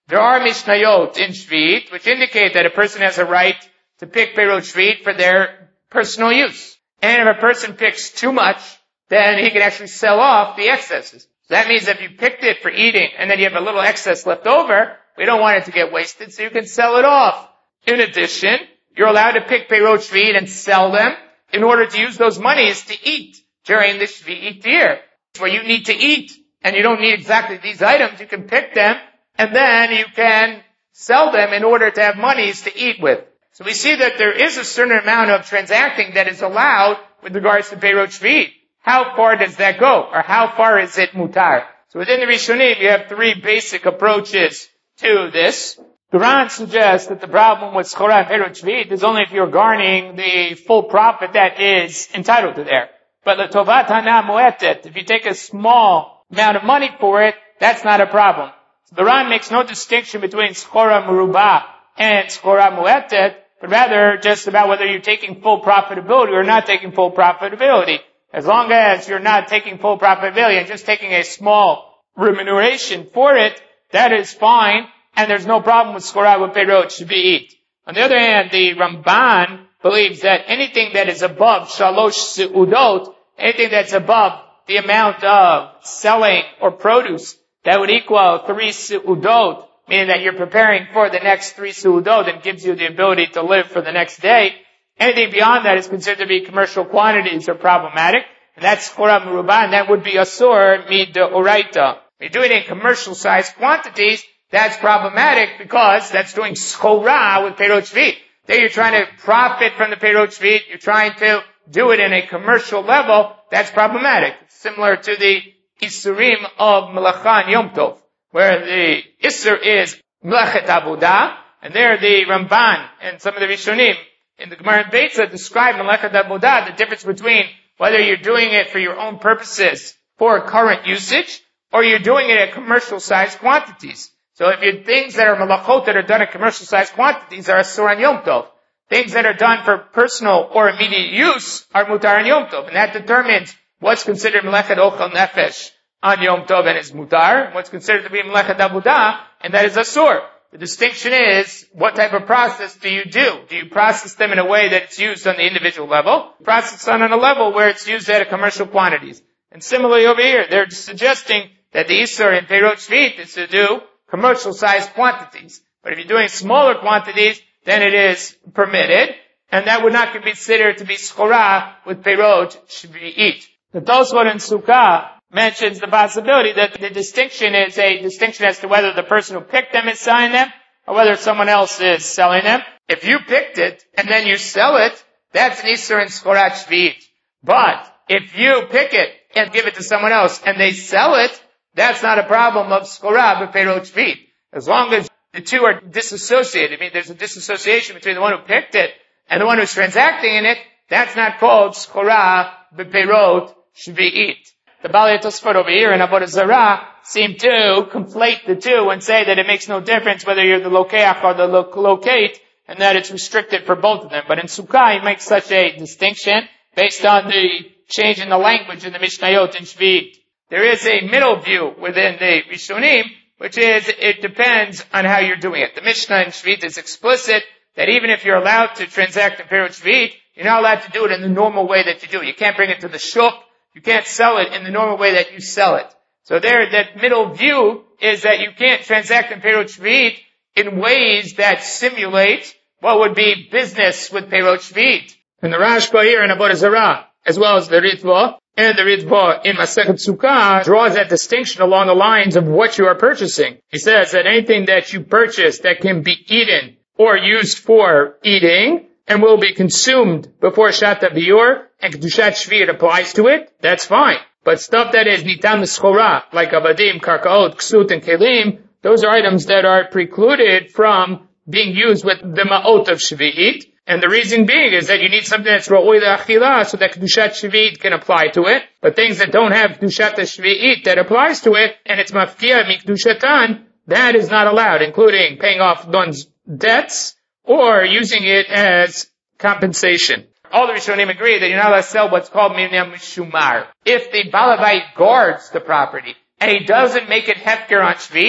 S1: There are Mishnayot in Shvit, which indicate that a person has a right to pick Perot Shvit for their personal use. And if a person picks too much, then he can actually sell off the excesses. So that means if you picked it for eating, and then you have a little excess left over, we don't want it to get wasted, so you can sell it off. In addition, you're allowed to pick Perot Shvit and sell them in order to use those monies to eat during the Shvit year. Where you need to eat, and you don't need exactly these items, you can pick them, and then you can sell them in order to have monies to eat with. So we see that there is a certain amount of transacting that is allowed with regards to Perot Shvit. How far does that go? Or how far is it mutar? So within the Rishonim, you have three basic approaches to this. The Ran suggests that the problem with Schora and Perot Shvit is only if you're garnering the full profit that is entitled to there. But L'tovat Hana Mu'etet, if you take a small amount of money for it, that's not a problem. So the Ran makes no distinction between Schora Merubah and Schora Mu'etet, but rather just about whether you're taking full profitability or not taking full profitability. As long as you're not taking full profitability and just taking a small remuneration for it, that is fine, and there's no problem with Schora with Perot Shvit. On the other hand, the Ramban believes that anything that is above Shalosh Seudot, anything that's above the amount of selling or produce, that would equal three Seudot, meaning that you're preparing for the next three Seudot and gives you the ability to live for the next day. Anything beyond that is considered to be commercial quantities or problematic, and that's Schora Merubah, and that would be Asur Mid Oraita. If you're doing it in commercial sized quantities, that's problematic because that's doing Schora with Perot Shvit. There you're trying to profit from the Perot Shvit, you're trying to do it in a commercial level, that's problematic. Similar to the Isurim of Melacha and Yom Tov, where the Isur is Melachet Avodah, and there the Ramban and some of the Rishonim in the Gemara and Beitza describe Melachet Avodah, the difference between whether you're doing it for your own purposes for current usage, or you're doing it at commercial sized quantities. So if you things that are malachot that are done in commercial sized quantities are asur on Yom Tov. Things that are done for personal or immediate use are mutar on Yom Tov. And that determines what's considered melechet ochel nefesh on Yom Tov and is mutar, and what's considered to be melechet avodah, and that is asur. The distinction is, what type of process do you do? Do you process them in a way that it's used on the individual level? Process them on a level where it's used at commercial quantities. And similarly over here, they're suggesting that the Isur in Perot Shvit is to do commercial sized quantities. But if you're doing smaller quantities, then it is permitted, and that would not be considered to be Schora with Perot Shvit. The Tosfot in Sukkah mentions the possibility that the distinction is a distinction as to whether the person who picked them is selling them, or whether someone else is selling them. If you picked it, and then you sell it, that's an Isur in Schora Shvit. But if you pick it and give it to someone else, and they sell it, that's not a problem of Schora with Perot Shvit. As long as the two are disassociated, I mean, there's a disassociation between the one who picked it and the one who's transacting in it, that's not called Schora b'Perot Shvit. The Balei Tosfot over here in Avodah Zarah seem to conflate the two and say that it makes no difference whether you're the lokeach or the lo- locate, and that it's restricted for both of them. But in Sukkah, he makes such a distinction based on the change in the language in the Mishnayot in Shvit. There is a middle view within the Rishonim, which is it depends on how you're doing it. The Mishnah in Shvit is explicit that even if you're allowed to transact in Perot Shvit, you're not allowed to do it in the normal way that you do it. You can't bring it to the shuk. You can't sell it in the normal way that you sell it. So there, that middle view is that you can't transact in Perot Shvit in ways that simulate what would be business with Perot Shvit. And the Rashba here in Avodah Zarah, as well as the Ritva, and the Ritva in Masechet Sukkah draws that distinction along the lines of what you are purchasing. He says that anything that you purchase that can be eaten or used for eating and will be consumed before Shat HaBiur and Kedushat Shvit applies to it, that's fine. But stuff that is nitam l'schora, like avadim, karkaot, ksut, and kelim, those are items that are precluded from being used with the ma'ot of Shvit. And the reason being is that you need something that's ro'oi le'achila so that Kedushat Shvit can apply to it. But things that don't have Kedushat Shvit that applies to it, and it's mafkia mikdushatan, that is not allowed, including paying off one's debts or using it as compensation. All the Rishonim agree that you're not allowed to sell what's called minyam shumar. If the balabait guards the property and he doesn't make it hefker on Shvit,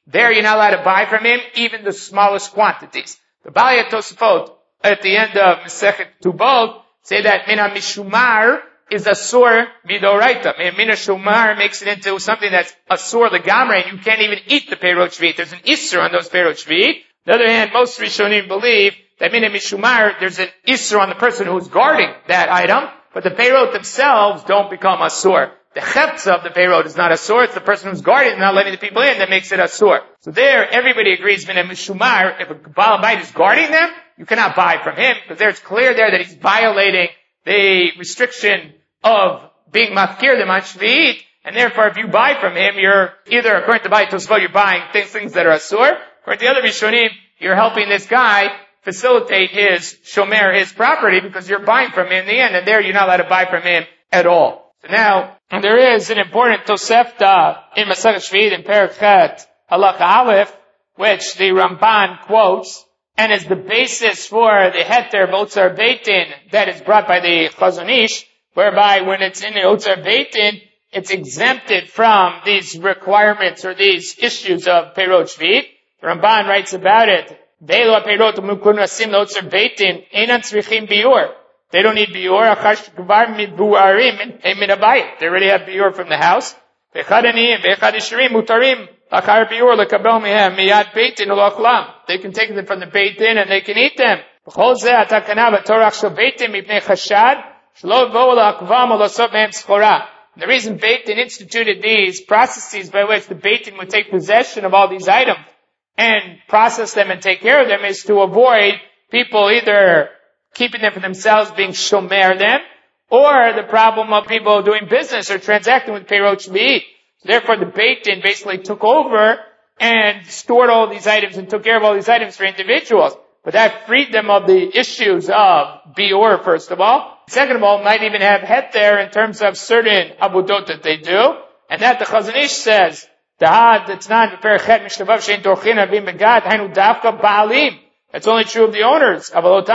S1: there you're not allowed to buy from him even the smallest quantities. The Balei Tosafot at the end of Masechet Tubot say that Mina Mishumar is Asur Midoraita. Mina Shumar makes it into something that's Asur Legamre, and you can't even eat the Perot Shvi'it. There's an Isser on those Perot Shvi'it. On the other hand, most Rishonim believe that Mina Mishumar, there's an Isser on the person who's guarding that item, but the Perot themselves don't become Asur. The Chetza of the Perot is not Asur, it's the person who's guarding and not letting the people in that makes it Asur. So there, everybody agrees, Mina Mishumar, if a Baal Bayit is guarding them, you cannot buy from him, because there it's clear there that he's violating the restriction of being mafkir them on Shvi'it, and therefore if you buy from him, you're either, according to Balei Tosafot, you're buying things, things that are Asur, according to the other Rishonim, you're helping this guy facilitate his shomer, his property, because you're buying from him in the end, and there you're not allowed to buy from him at all. So now, there is an important Tosefta in Masechet Shvi'it in Perek Chet, Halacha Aleph, which the Ramban quotes, and is the basis for the Heter B'Otzar Beitin that is brought by the Chazon Ish, whereby when it's in the Otzar Beitin, it's exempted from these requirements or these issues of Perot Shvi'it. The Ramban writes about it, they don't need biur. They already have biur from the house. They can take them from the Beit Din and they can eat them. The reason Beit Din instituted these processes by which the Beit Din would take possession of all these items and process them and take care of them is to avoid people either keeping them for themselves, being shomer them, or the problem of people doing business or transacting with Perot Shvi'it. So therefore the Beit Din basically took over and stored all these items and took care of all these items for individuals. But that freed them of the issues of biur, first of all. Second of all, might even have het there in terms of certain abudot that they do. And that the Chazon Ish says, that's only true of the owners.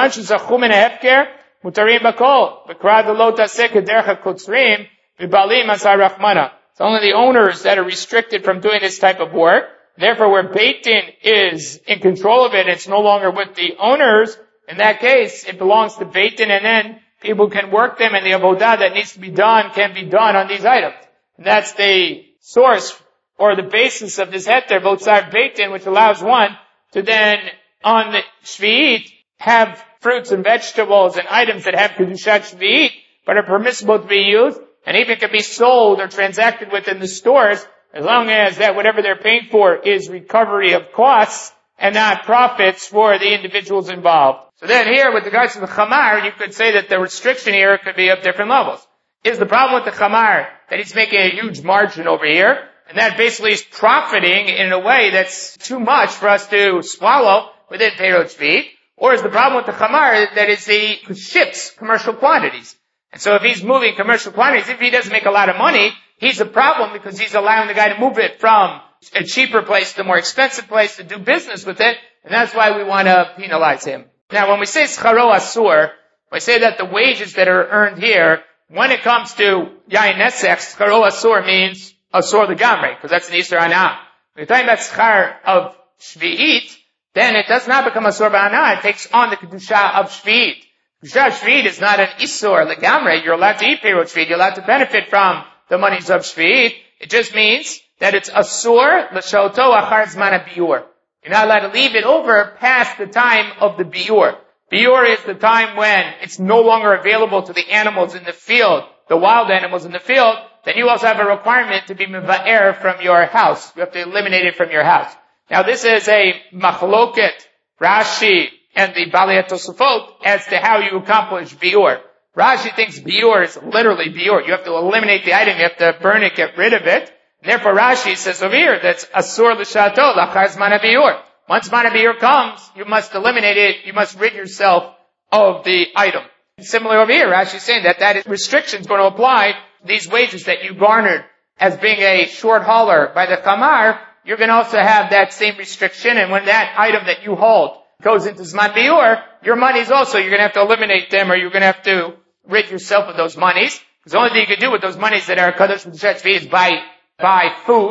S1: It's only the owners that are restricted from doing this type of work. Therefore, where Beit Din is in control of it, it's no longer with the owners. In that case, it belongs to Beit Din, and then people can work them, and the avodah that needs to be done can be done on these items. And that's the source or the basis of this heter, B'Otzar Beit Din, which allows one to then, on the Shvi'it, have fruits and vegetables and items that have Kedushat Shvi'it, but are permissible to be used, and even can be sold or transacted with in the stores, as long as that whatever they're paying for is recovery of costs and not profits for the individuals involved. So then here, with regards to the Chamar, you could say that the restriction here could be of different levels. Is the problem with the Chamar that he's making a huge margin over here, and that basically is profiting in a way that's too much for us to swallow within Perot Shvi'it? Or is the problem with the Chamar that is he ships commercial quantities? And so if he's moving commercial quantities, if he doesn't make a lot of money, he's a problem because he's allowing the guy to move it from a cheaper place to a more expensive place to do business with it, and that's why we want to penalize him. Now, when we say scharo asur, we say that the wages that are earned here, when it comes to yain nesech, scharo asur means asur legamre, because that's an Isur Anah. When you're talking about schar of Shvi'it, then it does not become asur ba'anah, it takes on the kedusha of Shvi'it. Kedusha of Shvi'it is not an Isur legamre, you're allowed to eat Perot Shvi'it, you're allowed to benefit from the monies of Shvi'it. It just means that it's asur l'shalto achar zman biur. You're not allowed to leave it over past the time of the biur. Biur is the time when it's no longer available to the animals in the field, the wild animals in the field. Then you also have a requirement to be meva'er from your house. You have to eliminate it from your house. Now this is a machloket, Rashi, and the Balei Tosafot as to how you accomplish biur. Rashi thinks biur is literally biur. You have to eliminate the item, you have to burn it, get rid of it. Therefore Rashi says over here, that's asur l'shato l'achar zman biur. Once zman biur comes, you must eliminate it, you must rid yourself of the item. Similar over here, Rashi is saying that that is restrictions going to apply. These wages that you garnered as being a short hauler by the Chamar, you're going to also have that same restriction, and when that item that you hold goes into zman biur, your monies also, you're going to have to eliminate them, or you're going to have to rid yourself of those monies. Because the only thing you can do with those monies that are kadosh b'Kedushat Shvi'it is buy, buy food.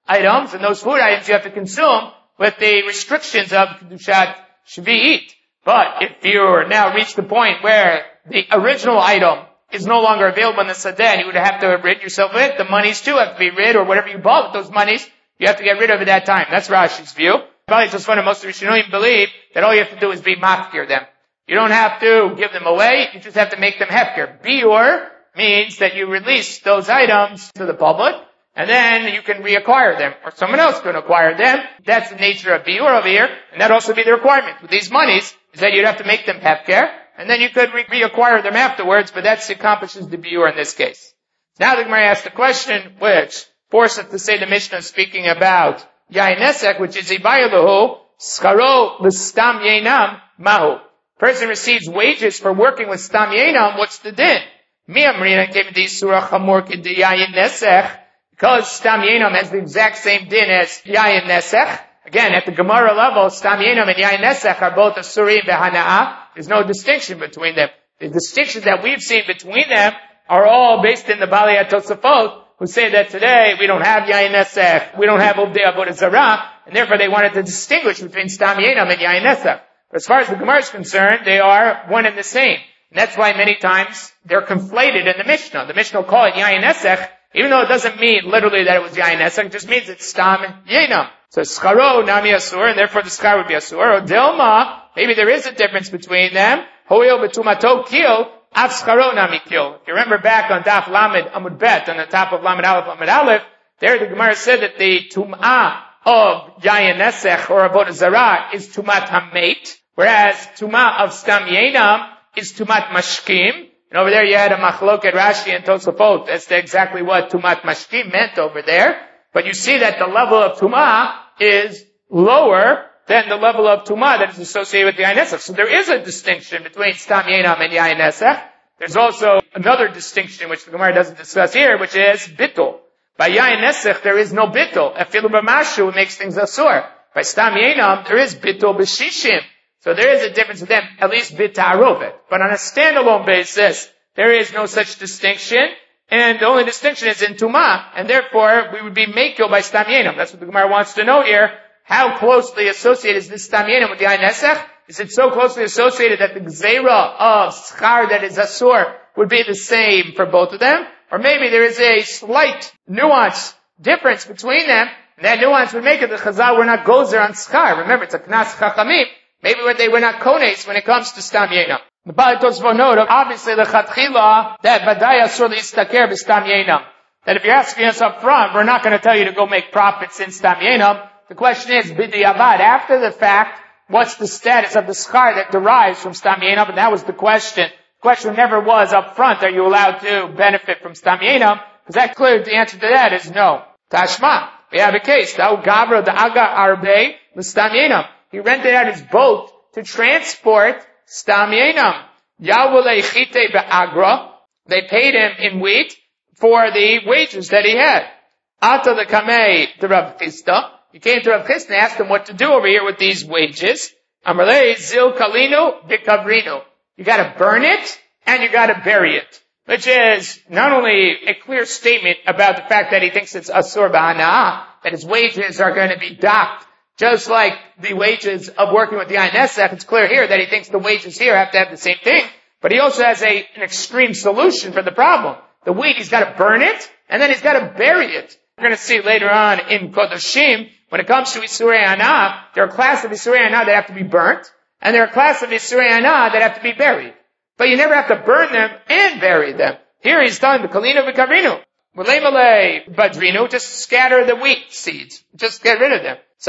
S1: items, and those food items you have to consume with the restrictions of Kedushat Shvi'it. But if you now reach the point where the original item is no longer available in the Sadeh, and you would have to rid yourself of it, the monies too have to be rid, or whatever you bought with those monies, you have to get rid of at that time. That's Rashi's view. Probably just funny, most of the Rishonim believe that all you have to do is be mafkir them. You don't have to give them away, you just have to make them hefker. Biur means that you release those items to the public, and then you can reacquire them, or someone else can acquire them. That's the nature of biur over here, and that also be the requirement with these monies, is that you'd have to make them hefker, and then you could re- reacquire them afterwards, but that accomplishes the biur in this case. Now the Gemara asks the question, which forces us to say the Mishnah is speaking about yayin nesek, which is ibayalahu, skaro l'stam yenam mahu. Person receives wages for working with stam yenam, what's the din? Mi amrina came to surah chamor k'di yayin nesek, because stam yenam has the exact same din as yayin nesek. Again, at the Gemara level, stam yenam and yayin nesek are both asurim v'hana'ah. There's no distinction between them. The distinctions that we've seen between them are all based in the Bali Tosafot, who say that today we don't have yayin nesek, we don't have ubdei avodah zarah, and therefore they wanted to distinguish between stam yenam and yayin nesek. But as far as the Gemara is concerned, they are one and the same. And that's why many times they're conflated in the Mishnah. The Mishnah will call it yayin nesek, even though it doesn't mean literally that it was yayin nesek, it just means it's stam yenam. So scharo nami asur, and therefore the schar would be asur. Or dilma, maybe there is a difference between them. Hoil betumato kil, af scharo nami kil. If you remember back on Daf Lamed Amud Bet, on the top of Lamed Aleph Amud Aleph, there the Gemara said that the tum'ah of yayin nesek or avodah zarah is tumat hamet, whereas tum'ah of stam yenam is tumat mashkim. And over there you had a machloket Rashi and Tosafot as to exactly what tumat mashkim meant over there. But you see that the level of tum'ah is lower than the level of tum'ah that is associated with the yayin nesek. So there is a distinction between stam yenam and yayin nesek. There's also another distinction which the Gemara doesn't discuss here, which is bittul. By yayin nesek there is no bittul. Efilu b'mashu, it makes things asur. By stam yenam there is bittul b'shishim. So there is a difference with them, at least b'ta'arovet. But on a standalone basis, there is no such distinction. And the only distinction is in Tumah, and therefore we would be Mekil by Stam Yenam. That's what the Gemara wants to know here. How closely associated is this Stam Yenam with the Yayin Nesech? Is it so closely associated that the Gzeira of Schar that is Asur would be the same for both of them? Or maybe there is a slight nuance difference between them, and that nuance would make it the Chazal were not Gozer on Schar. Remember, it's a Knas Chachamim. Maybe they were not Kones when it comes to Stam Yenam. The Bali Tosafot note, obviously the Chatchila, that Badai Asur Listaker B'Stam Yenam. That if you're asking us up front, we're not going to tell you to go make profits in Stam Yenam. The question is, B'di Avad, after the fact, what's the status of the schar that derives from Stam Yenam? And that was the question. The question never was up front, are you allowed to benefit from Stam Yenam? Because that clear, the answer to that is no. Tashma. We have a case. Da'u Gavra Da'aga Arbe L'Stam Yenam. He rented out his boat to transport Stam Yenam. Yawulei Chite Be'agra. They paid him in wheat for the wages that he had. Ata the Kamei to Rav Chisda. He came to Rav Chisda and asked him what to do over here with these wages. Amalei Zil Kalinu Bikavrinu. You gotta burn it and you gotta bury it. Which is not only a clear statement about the fact that he thinks it's Asur Ba'ana'ah, that his wages are going to be docked. Just like the wages of working with the Yayin Nesech, it's clear here that he thinks the wages here have to have the same thing. But he also has a, an extreme solution for the problem. The wheat, he's got to burn it, and then he's got to bury it. We're going to see later on in Kodoshim, when it comes to Isurei Anah, there are a class of Isurei Anah that have to be burnt, and there are a class of Isurei Anah that have to be buried. But you never have to burn them and bury them. Here he's done the Kalino V'Kavrinu. Malay Malay Badrinu, just scatter the wheat seeds. Just get rid of them. So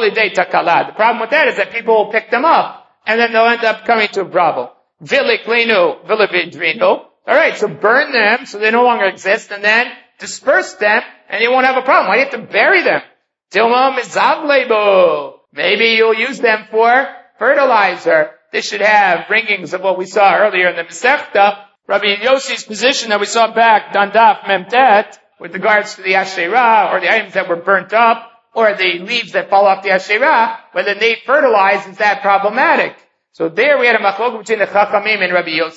S1: the problem with that is that people will pick them up, and then they'll end up coming to a bravo. Viliklinu, Vilividrinu. Alright, so burn them so they no longer exist, and then disperse them, and you won't have a problem. Why do you have to bury them? Dilma Mizavlebo. Maybe you'll use them for fertilizer. This should have ringings of what we saw earlier in the Masechta. Rabbi Yossi's position that we saw back, Dandaf Memtet, with regards to the Asherah, or the items that were burnt up, or the leaves that fall off the Asherah, whether they fertilize, is that problematic? So there we had a machlok between the Chachamim and Rabbi Yossi.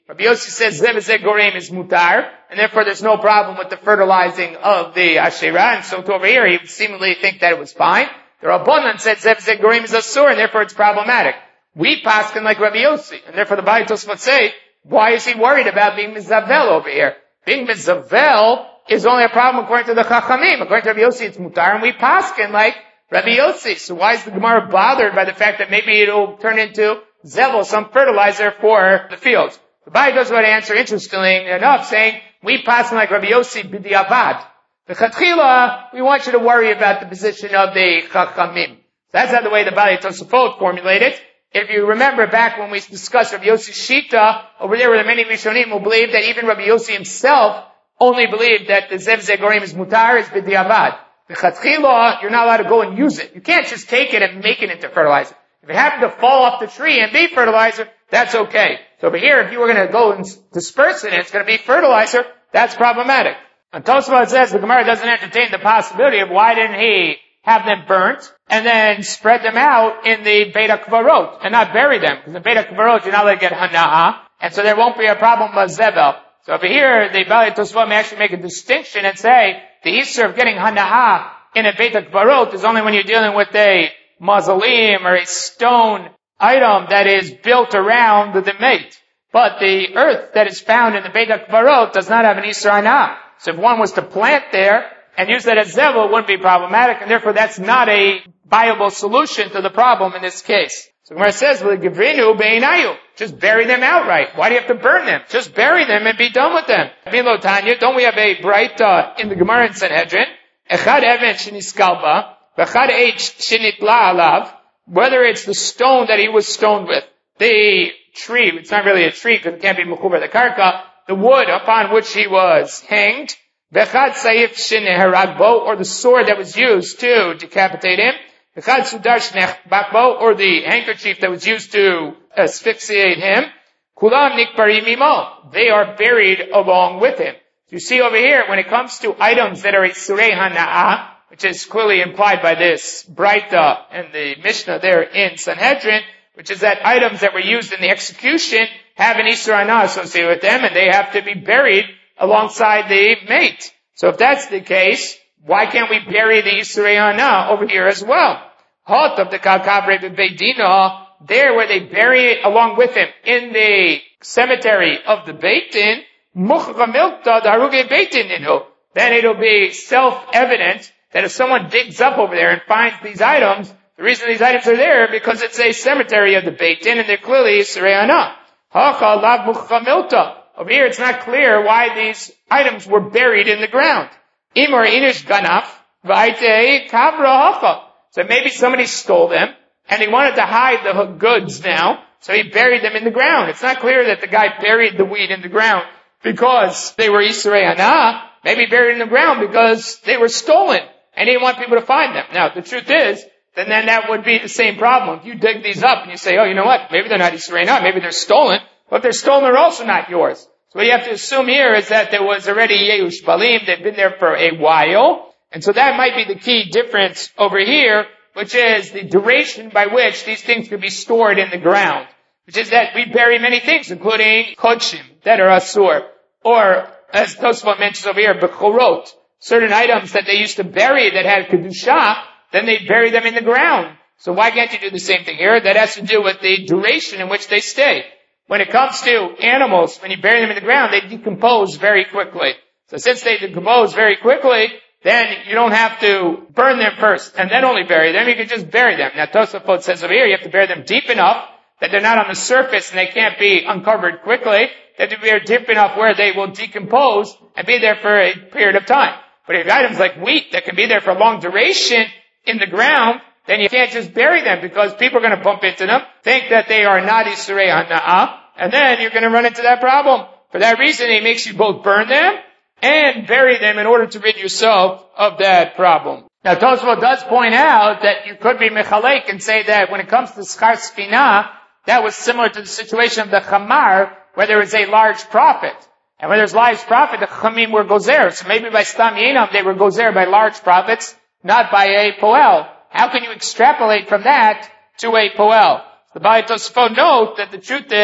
S1: Rabbi Yossi says Zev Zeh Gorem is mutar, and therefore there's no problem with the fertilizing of the Asherah, and so to over here he would seemingly think that it was fine. The Rabbanan said Zev Zeh Gorem is asur, and therefore it's problematic. We paskin like Rabbi Yossi, and therefore the Baalei Tosfot say, why is he worried about being mizavel over here? Being mizavel is only a problem according to the Chachamim. According to Rabbi Yossi, it's mutar, and we paskin like Rabbi Yossi. So why is the Gemara bothered by the fact that maybe it'll turn into zevel, some fertilizer for the fields? The Baalei Tosfot answer, interestingly enough, saying, we paskin like Rabbi Yossi b'diavad. The Chatchila, we want you to worry about the position of the Chachamim. That's not the way the Baalei Tosfot formulated. If you remember back when we discussed Rabbi Yossi's Shita, over there were the many Rishonim who believed that even Rabbi Yossi himself only believed that the Zev Zeh Gorem is mutar, is b'diavad. The Chatchila, you're not allowed to go and use it. You can't just take it and make it into fertilizer. If it happened to fall off the tree and be fertilizer, that's okay. So over here, if you were going to go and disperse it and it's going to be fertilizer, that's problematic. And Tosfot says the Gemara doesn't entertain the possibility of why didn't he have them burnt and then spread them out in the Beit HaKvarot and not bury them. Because in Beit HaKvarot, you're not allowed to get hana'ah, and so there won't be a problem with zevel. So over here, the Baalei Tosfot may actually make a distinction and say the issur of getting hana'ah in a Beit HaKvarot is only when you're dealing with a mausoleum or a stone item that is built around the mate. But the earth that is found in the Beit HaKvarot does not have an issur hana'ah. So if one was to plant there and use that as zevel, it wouldn't be problematic, and therefore that's not a viable solution to the problem in this case. So Gemara says, well, Givrinu be'inayu. Just bury them outright. Why do you have to burn them? Just bury them and be done with them. Milo Tanya, don't we have a bright uh, in the Gemara in Sanhedrin? Echad even sheniskalba, v'echad eich shenitla alav. Whether it's the stone that he was stoned with, the tree, it's not really a tree because it can't be mechubar the karka, the wood upon which he was hanged, v'echad saif sheneharagbo, or the sword that was used to decapitate him, v'echad sudar shnechbakbo, or the handkerchief that was used to asphyxiate him, kulam nikbarim imo, they are buried along with him. You see over here, when it comes to items that are isurei hana'ah, which is clearly implied by this Braita and the Mishnah there in Sanhedrin, which is that items that were used in the execution have an Isur Hana'ah associated with them, and they have to be buried alongside the mate. So if that's the case, why can't we bury the Isur Hana'ah over here as well? Hot of the Kalkavre Beidina, there where they bury it along with him in the cemetery of the Beit Din, Muchgamilta Daruge Beit Din Ninu, then it'll be self-evident that if someone digs up over there and finds these items, the reason these items are there because it's a cemetery of the Beit Din and they're clearly Yisrei Hana'ah. Hacha lav muchcha. Over here it's not clear why these items were buried in the ground. Imor inish ganaf v'aitei kavra hacha. So maybe somebody stole them and he wanted to hide the goods now, so he buried them in the ground. It's not clear that the guy buried the wheat in the ground because they were Yisrei Hana'ah. Maybe buried in the ground because they were stolen and he didn't want people to find them. Now, the truth is, then, then that would be the same problem. If you dig these up and you say, oh, you know what, maybe they're not Yisrei Hana'ah, maybe they're stolen, but if they're stolen, they're also not yours. So what you have to assume here is that there was already Yeush Balim, they've been there for a while, and so that might be the key difference over here, which is the duration by which these things could be stored in the ground, which is that we bury many things, including kodshim, that are asur, or, as Tosfot mentions over here, bechorot, certain items that they used to bury that had kedusha, then they bury them in the ground. So why can't you do the same thing here? That has to do with the duration in which they stay. When it comes to animals, when you bury them in the ground, they decompose very quickly. So since they decompose very quickly, then you don't have to burn them first and then only bury them. You can just bury them. Now Tosafot says over here, you have to bury them deep enough that they're not on the surface and they can't be uncovered quickly. They have to be deep enough where they will decompose and be there for a period of time. But if you have items like wheat that can be there for a long duration in the ground, then you can't just bury them because people are going to bump into them, think that they are not Yisrei Hana'ah, and then you're going to run into that problem. For that reason, he makes you both burn them and bury them in order to rid yourself of that problem. Now, Tosfot does point out that you could be mechalek and say that when it comes to schar sfina, that was similar to the situation of the chamar, where there was a large profit. And when there's large profit, the chamim were gozer. So maybe by stam yenam, they were gozer by large profits, not by a poel. How can you extrapolate from that to a poel? The Baalei Tosfot note that the truth is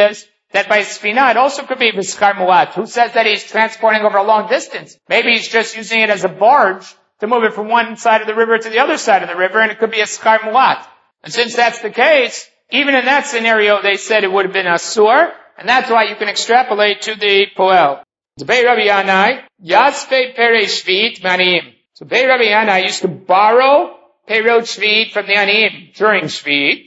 S1: that by Sfina it also could be V'schar Muat. Who says that he's transporting over a long distance? Maybe he's just using it as a barge to move it from one side of the river to the other side of the river, and it could be a Schar Muat. And since that's the case, even in that scenario, they said it would have been Asur, and that's why you can extrapolate to the Poel. So Bei Rabbi Yanai, Yaspe Perei Shvit Manim. So Bei Rabbi Yanai used to borrow Perot Shvit from the Anim during Shvit,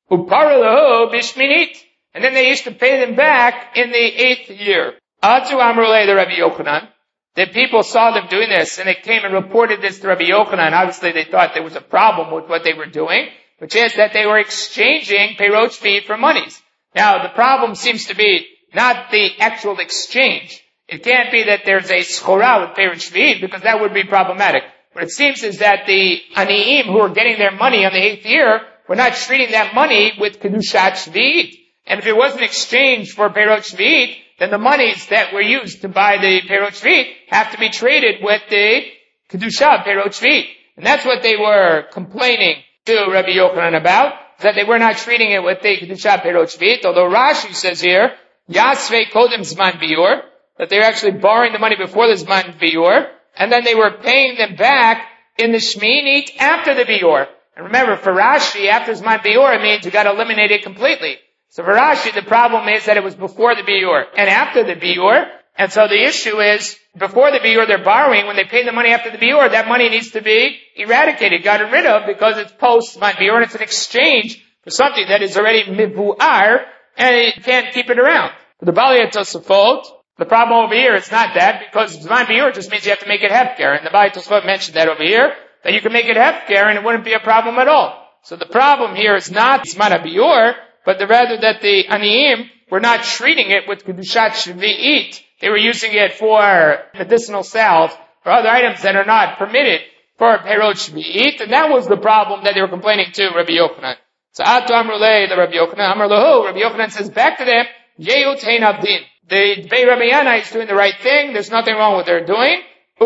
S1: Uparaloho Bishminit, and then they used to pay them back in the eighth year. Atu Amrulei the Rabbi Yochanan. The people saw them doing this, and they came and reported this to Rabbi Yochanan. Obviously, they thought there was a problem with what they were doing, which is that they were exchanging Perot Shvit for monies. Now, the problem seems to be not the actual exchange. It can't be that there's a schora with Perot Shvit, because that would be problematic. What it seems is that the Aniim who are getting their money on the eighth year were not treating that money with Kedushat Shvit. And if it wasn't exchanged for Perot Shvit, then the monies that were used to buy the Perot Shvit have to be traded with the Kedusha Perot Shvit. And that's what they were complaining to Rabbi Yochanan about, that they were not treating it with the Kedusha Perot Shvit, although Rashi says here, Yasvei Kodem Zman Biur, that they were actually borrowing the money before the Zman Biur, and then they were paying them back in the Shminit after the Biur. And remember, for Rashi, after Zman Biur, it means you got eliminated completely. So for Rashi, the problem is that it was before the Biur and after the Biur. And so the issue is, before the Biur they're borrowing, when they pay the money after the Biur, that money needs to be eradicated, gotten rid of, because it's post-Zman Biur, and it's an exchange for something that is already Mivu'ar, and you can't keep it around. For the Bali Tosafot, the problem over here is not that, because Zman Biur just means you have to make it Hefker, and the Bali Tosafot mentioned that over here, that you can make it Hefker, and it wouldn't be a problem at all. So the problem here is not Zman Biur, but the, rather that the Aniim were not treating it with Kedushat Shvi'it. They were using it for medicinal salves or other items that are not permitted for Perot Shvi'it, and that was the problem that they were complaining to Rabbi Yochanan. So Atu Amrulei, the Rabbi Yochanan, Amar Lahu, Rabbi Yochanan says back to them, Yeut Hein Abdin. The Bei Rabbi Yanai is doing the right thing, there's nothing wrong with what they're doing.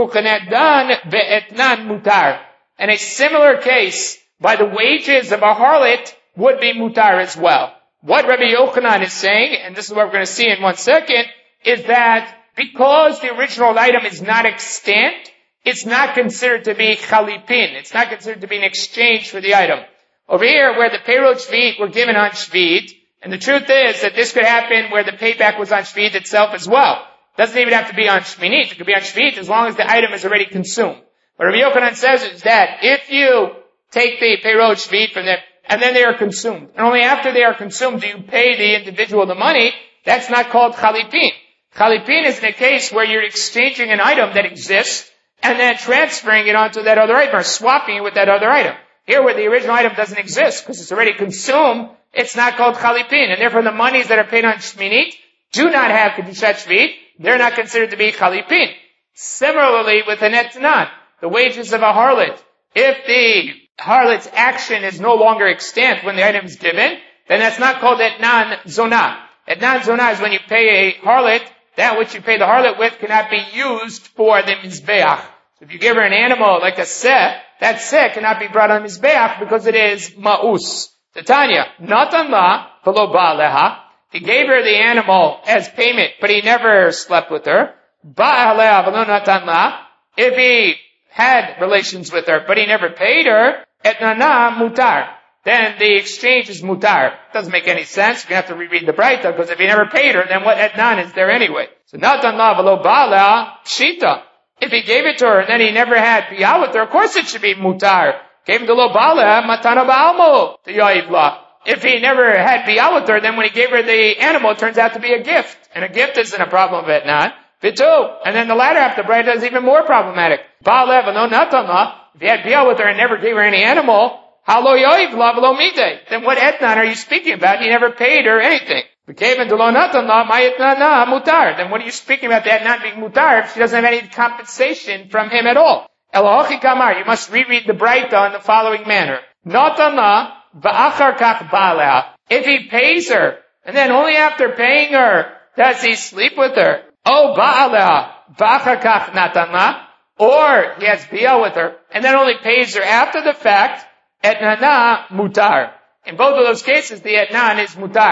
S1: Ukanedan be'etnan mutar. And a similar case, by the wages of a harlot, would be mutar as well. What Rabbi Yochanan is saying, and this is what we're going to see in one second, is that because the original item is not extant, it's not considered to be chalipin. It's not considered to be an exchange for the item. Over here, where the Perot Shvit were given on Shvit, and the truth is that this could happen where the payback was on Shvit itself as well. It doesn't even have to be on Shminit. It could be on Shvit as long as the item is already consumed. What Rabbi Yochanan says is that if you take the Perot Shvit from them, and then they are consumed, and only after they are consumed do you pay the individual the money, that's not called chalipin. Chalipin is in a case where you're exchanging an item that exists, and then transferring it onto that other item, or swapping it with that other item. Here where the original item doesn't exist, because it's already consumed, it's not called chalipin, and therefore the monies that are paid on Shminit do not have Kedushat Shvit, they're not considered to be chalipin. Similarly with an etnan, the wages of a harlot, if the harlot's action is no longer extant when the item is given, then that's not called etnan zonah. Etnan zonah is when you pay a harlot, that which you pay the harlot with cannot be used for the mizbeach. So if you give her an animal like a seh, that seh cannot be brought on mizbeach because it is ma'us. Tanya, natan la v'lo ba'aleha. He gave her the animal as payment, but he never slept with her. Ba'aleha v'lo natan la. If he had relations with her, but he never paid her, etnana mutar. Then the exchange is mutar. Doesn't make any sense. You're going to have to reread the Braita, because if he never paid her, then what etnan is there anyway? So natan la v'lo ba'aleha pshita. If he gave it to her and then he never had piyah with her, of course it should be mutar. Gave him to lo ba'aleha matana ba'almo to yoivla. If he never had piyah with her, then when he gave her the animal, it turns out to be a gift. And a gift isn't a problem of etnan. Vitu. And then the latter half of the Braita is even more problematic. Ba'alev no natanla. If he had piyah with her and never gave her any animal, halo yoivla v'lo mide. Then what etnan are you speaking about? He never paid her anything. If he gave him to lo natanla, my etnana mutar. Then what are you speaking about that not being mutar if she doesn't have any compensation from him at all? Elohi kamar. You must reread the Braita in the following manner. Natanla v'achar kach ba'aleha. If he pays her, and then only after paying her does he sleep with her. Oh, ba'aleha v'achar kach natanla. Or he has piyah with her, and then only pays her after the fact, etnana mutar. In both of those cases, the etnan is mutar.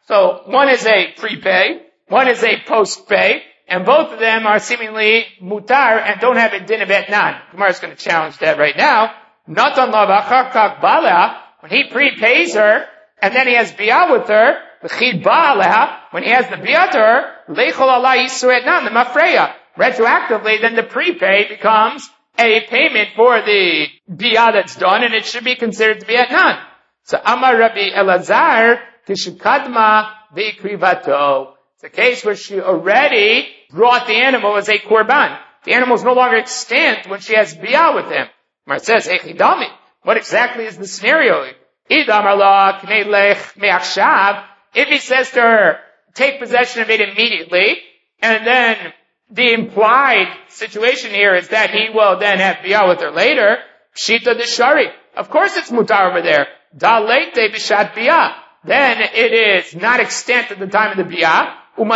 S1: So one is a prepay, one is a post-pay, and both of them are seemingly mutar and don't have a din of etnan. Gemara is going to challenge that right now. Natan la v'achar kach bala, when he prepays her, and then he has biyah with her, v'chid ba'aleha, when he has the biyah to her, leichol ala yisu etnan, the mafreya. Retroactively, then the prepay becomes a payment for the biyah that's done, and it should be considered to be etnan. So Amar Rabbi Elazar, kishikadma v'ikrivato. It's a case where she already brought the animal as a korban. The animal is no longer extant when she has biyah with him. Mar says, Echidami. What exactly is the scenario? If he says to her, take possession of it immediately, and then the implied situation here is that he will then have biyah with her later, pshita deshari. Of course it's mutar over there. Da leite bishat biyah. Then it is not extant at the time of the biyah.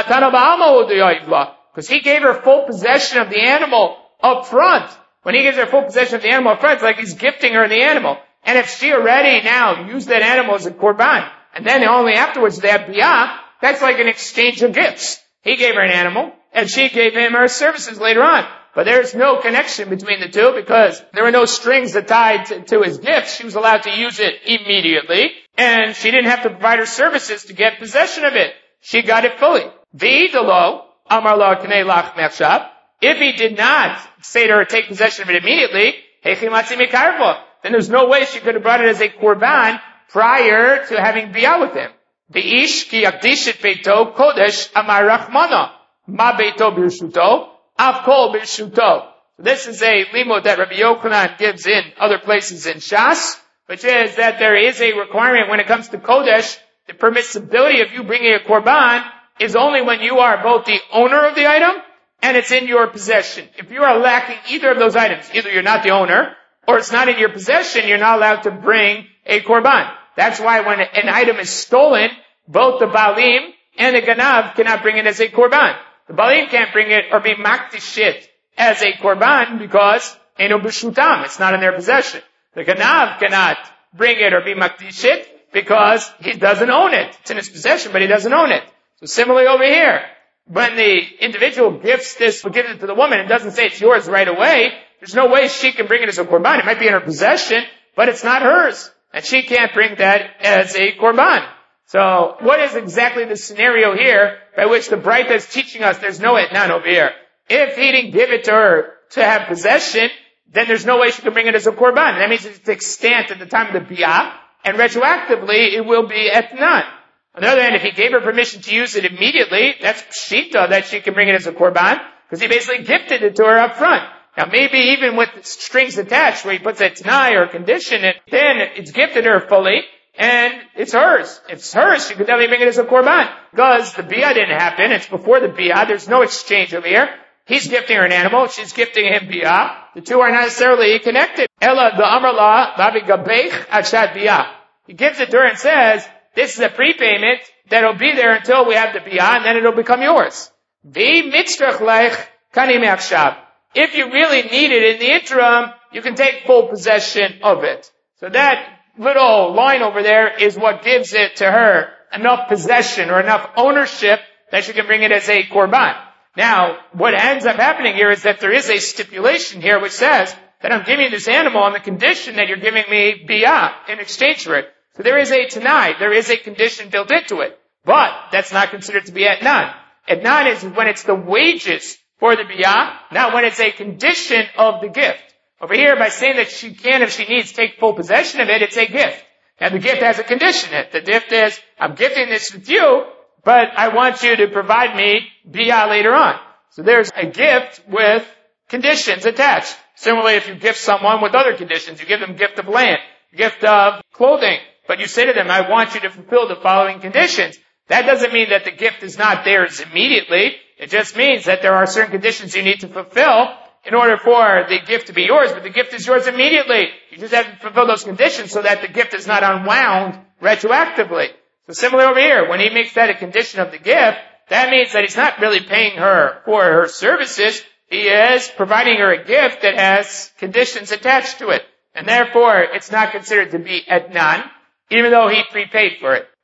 S1: Because he gave her full possession of the animal up front. When he gives her full possession of the animal up front, it's like he's gifting her the animal. And if she already now used that animal as a korban, and then only afterwards they have biyah, that's like an exchange of gifts. He gave her an animal, and she gave him her services later on. But there's no connection between the two because there were no strings that tied to, to his gifts. She was allowed to use it immediately, and she didn't have to provide her services to get possession of it. She got it fully. V'idalo, amar la k'nei lach mechshav. If he did not say to her, take possession of it immediately, hechimatzi mikarva, then there's no way she could have brought it as a korban prior to having biyah with him. V'ish ki yakdishit beito kodesh amar rachmana, ma beito birshuto, af kol birshuto. This is a limud that Rabbi Yochanan gives in other places in Shas, which is that there is a requirement when it comes to kodesh. The permissibility of you bringing a korban is only when you are both the owner of the item and it's in your possession. If you are lacking either of those items, either you're not the owner or it's not in your possession, you're not allowed to bring a korban. That's why when an item is stolen, both the balim and the ganav cannot bring it as a korban. The balim can't bring it or be maktishit as a korban because eno b'shutam, it's not in their possession. The ganav cannot bring it or be maktishit because he doesn't own it. It's in his possession, but he doesn't own it. So similarly over here, when the individual gifts this, gives it to the woman and doesn't say it's yours right away, there's no way she can bring it as a korban. It might be in her possession, but it's not hers. And she can't bring that as a korban. So what is exactly the scenario here by which the Braita is teaching us there's no etnan over here? If he didn't give it to her to have possession, then there's no way she can bring it as a korban. That means it's extant at the time of the biyah, and retroactively it will be etnan. On the other hand, if he gave her permission to use it immediately, that's pshita that she can bring it as a korban, because he basically gifted it to her up front. Now maybe even with strings attached where he puts a t'nai or a condition, and then it's gifted her fully, and it's hers. If it's hers, she could definitely bring it as a korban. Because the biyah didn't happen, it's before the biyah, there's no exchange over here. He's gifting her an animal, she's gifting him biyah. The two are not necessarily connected. Ella the amrla lavi gabech achad biyah. He gives it to her and says, this is a prepayment that'll be there until we have the biyah, and then it'll become yours. Vi mitzrach lech kanim achshav. If you really need it in the interim, you can take full possession of it. So that little line over there is what gives it to her enough possession or enough ownership that she can bring it as a korban. Now, what ends up happening here is that there is a stipulation here which says that I'm giving this animal on the condition that you're giving me biyah in exchange for it. So there is a tanai, there is a condition built into it. But that's not considered to be etnan. Etnan is when it's the wages for the biyah, not when it's a condition of the gift. Over here, by saying that she can, if she needs, take full possession of it, it's a gift. And the gift has a condition in it. The gift is, I'm gifting this with you, but I want you to provide me biyah later on. So there's a gift with conditions attached. Similarly, if you gift someone with other conditions, you give them gift of land, gift of clothing, but you say to them, I want you to fulfill the following conditions. That doesn't mean that the gift is not theirs immediately. It just means that there are certain conditions you need to fulfill in order for the gift to be yours, but the gift is yours immediately. You just have to fulfill those conditions so that the gift is not unwound retroactively. So similarly over here, when he makes that a condition of the gift, that means that he's not really paying her for her services. He is providing her a gift that has conditions attached to it. And therefore, it's not considered to be etnan, even though he prepaid for it.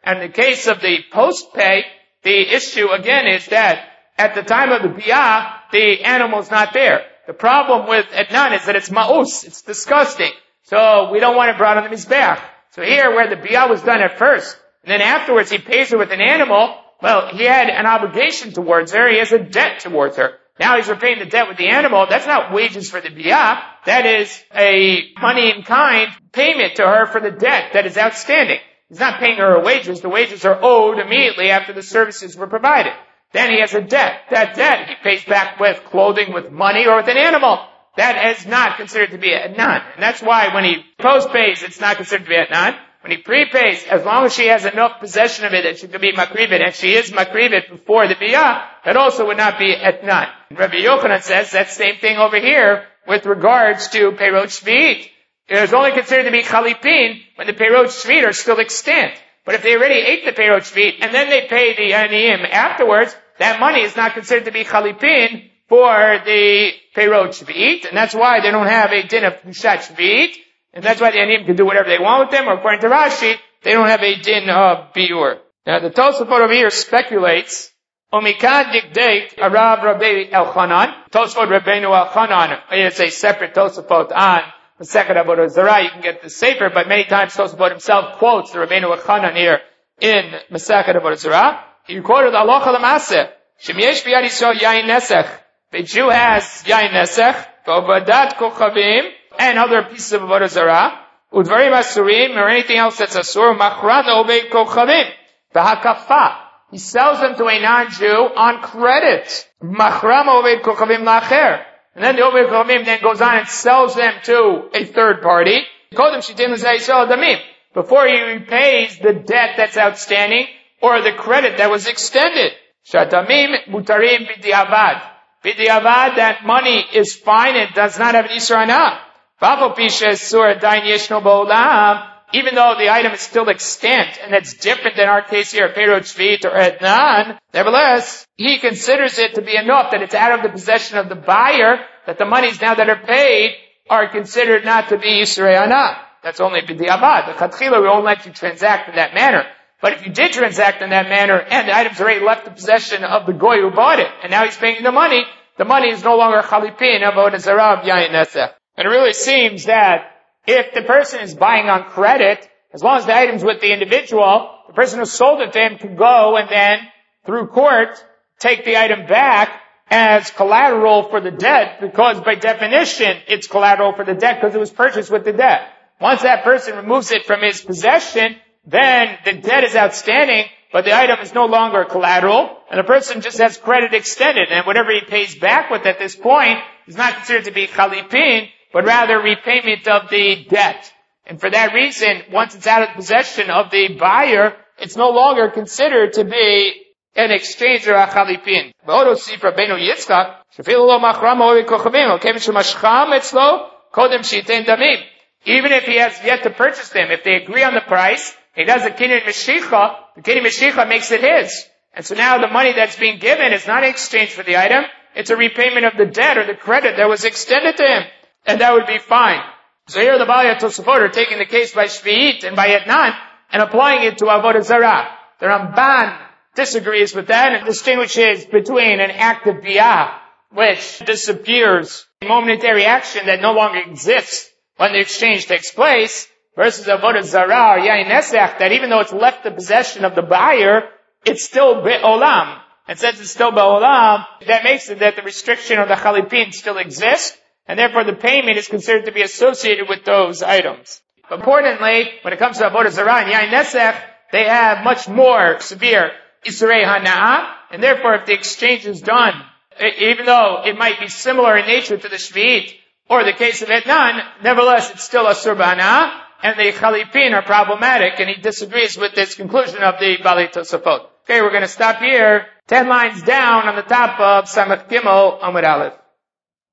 S1: And in the case of the post-pay, the issue again is that at the time of the biyah, the animal's not there. The problem with etnan is that it's ma'us, it's disgusting. So we don't want it brought on the mizbeach. So here, where the biyah was done at first, and then afterwards he pays her with an animal, well, he had an obligation towards her, he has a debt towards her. Now he's repaying the debt with the animal. That's not wages for the biyah. That is a money in kind payment to her for the debt that is outstanding. He's not paying her her wages. The wages are owed immediately after the services were provided. Then he has a debt. That debt he pays back with clothing, with money, or with an animal. That is not considered to be etnan. And that's why when he post-pays, it's not considered to be etnan. When he prepays, as long as she has enough possession of it that she could be makrivit, and she is makrivit before the biyah, that also would not be etnan. Rabbi Yochanan says that same thing over here with regards to peirot shvi'it. It is only considered to be chalipin when the peirot shvi'it are still extant. But if they already ate the peirot shvi'it and then they pay the aniyim afterwards, that money is not considered to be chalipin for the peirot shvi'it, and that's why they don't have a din of pushat shvi'it, and that's why the aniyim can do whatever they want with them, or according to Rashi, they don't have a din of biur. Now the Tosafot over here speculates, Omikad dikdek Arav Rabbi Elchanan, Tosafot Rabbeinu Elchanan, it's a separate Tosafot on the second Avodah Zarah. You can get the Sefer, but many times Tosafot himself quotes the Rabbeinu Elchanan here in Masechet Avodah Zarah. He quoted Alocha L'Maseh, Shem Yesh B'Yad Yisrael Yain Nesech. The Jew has Yain Nesech, V'Ovadat Kochavim, and other pieces of Avodah Zarah, Udvarim Asurim, or anything else that's Asur, Machran Oved Kochavim, V'Hakafa. He sells them to a non-Jew on credit. Machram Oved Kochavim Lacher. And then the Oved Kochavim then goes on and sells them to a third party. Before he repays the debt that's outstanding, or the credit that was extended. Shatamim mutarim b'diavad. B'diavad, that money is fine, it does not have an Isur Hana. Even though the item is still extant, and that's different than our case here, peirot shvi'it or etnan, nevertheless, he considers it to be enough that it's out of the possession of the buyer, that the monies now that are paid are considered not to be Isur Hana. That's only b'diavad. The Chatchila, we won't let you transact in that manner. But if you did transact in that manner, and the item's already left the possession of the goy who bought it, and now he's paying the money, the money is no longer chalipin of Avodah Zarah of Yain Nesech. And it really seems that if the person is buying on credit, as long as the item's with the individual, the person who sold it to him could go and then, through court, take the item back as collateral for the debt, because by definition, it's collateral for the debt because it was purchased with the debt. Once that person removes it from his possession, then the debt is outstanding, but the item is no longer collateral, and the person just has credit extended, and whatever he pays back with at this point is not considered to be chalipin, but rather repayment of the debt. And for that reason, once it's out of the possession of the buyer, it's no longer considered to be an exchange or a chalipin. Even if he has yet to purchase them, if they agree on the price, he does a kinyan meshicha, the kinyan meshicha makes it his. And so now the money that's being given is not an exchange for the item, it's a repayment of the debt or the credit that was extended to him. And that would be fine. So here the Balei Tosafot are taking the case by Shvi'it and by Etnan and applying it to Avodah Zarah. The Ramban disagrees with that and distinguishes between an act of biyah, which disappears, a momentary action that no longer exists when the exchange takes place, versus Avodah Zarah or Yain Nesech, that even though it's left the possession of the buyer, it's still be'olam. And since it's still be'olam, that makes it that the restriction of the chalipin still exists, and therefore the payment is considered to be associated with those items. But importantly, when it comes to Avodah Zarah and Yain Nesech, they have much more severe Isurei Hana'ah, and therefore if the exchange is done, even though it might be similar in nature to the Shvi'it, or the case of Etnan, nevertheless it's still Asur B'Hana'ah, and the Chalipin are problematic, and he disagrees with this conclusion of the Balei Tosafot. Okay, we're going to stop here, ten lines down on the top of Samach Gimel Amud Aleph.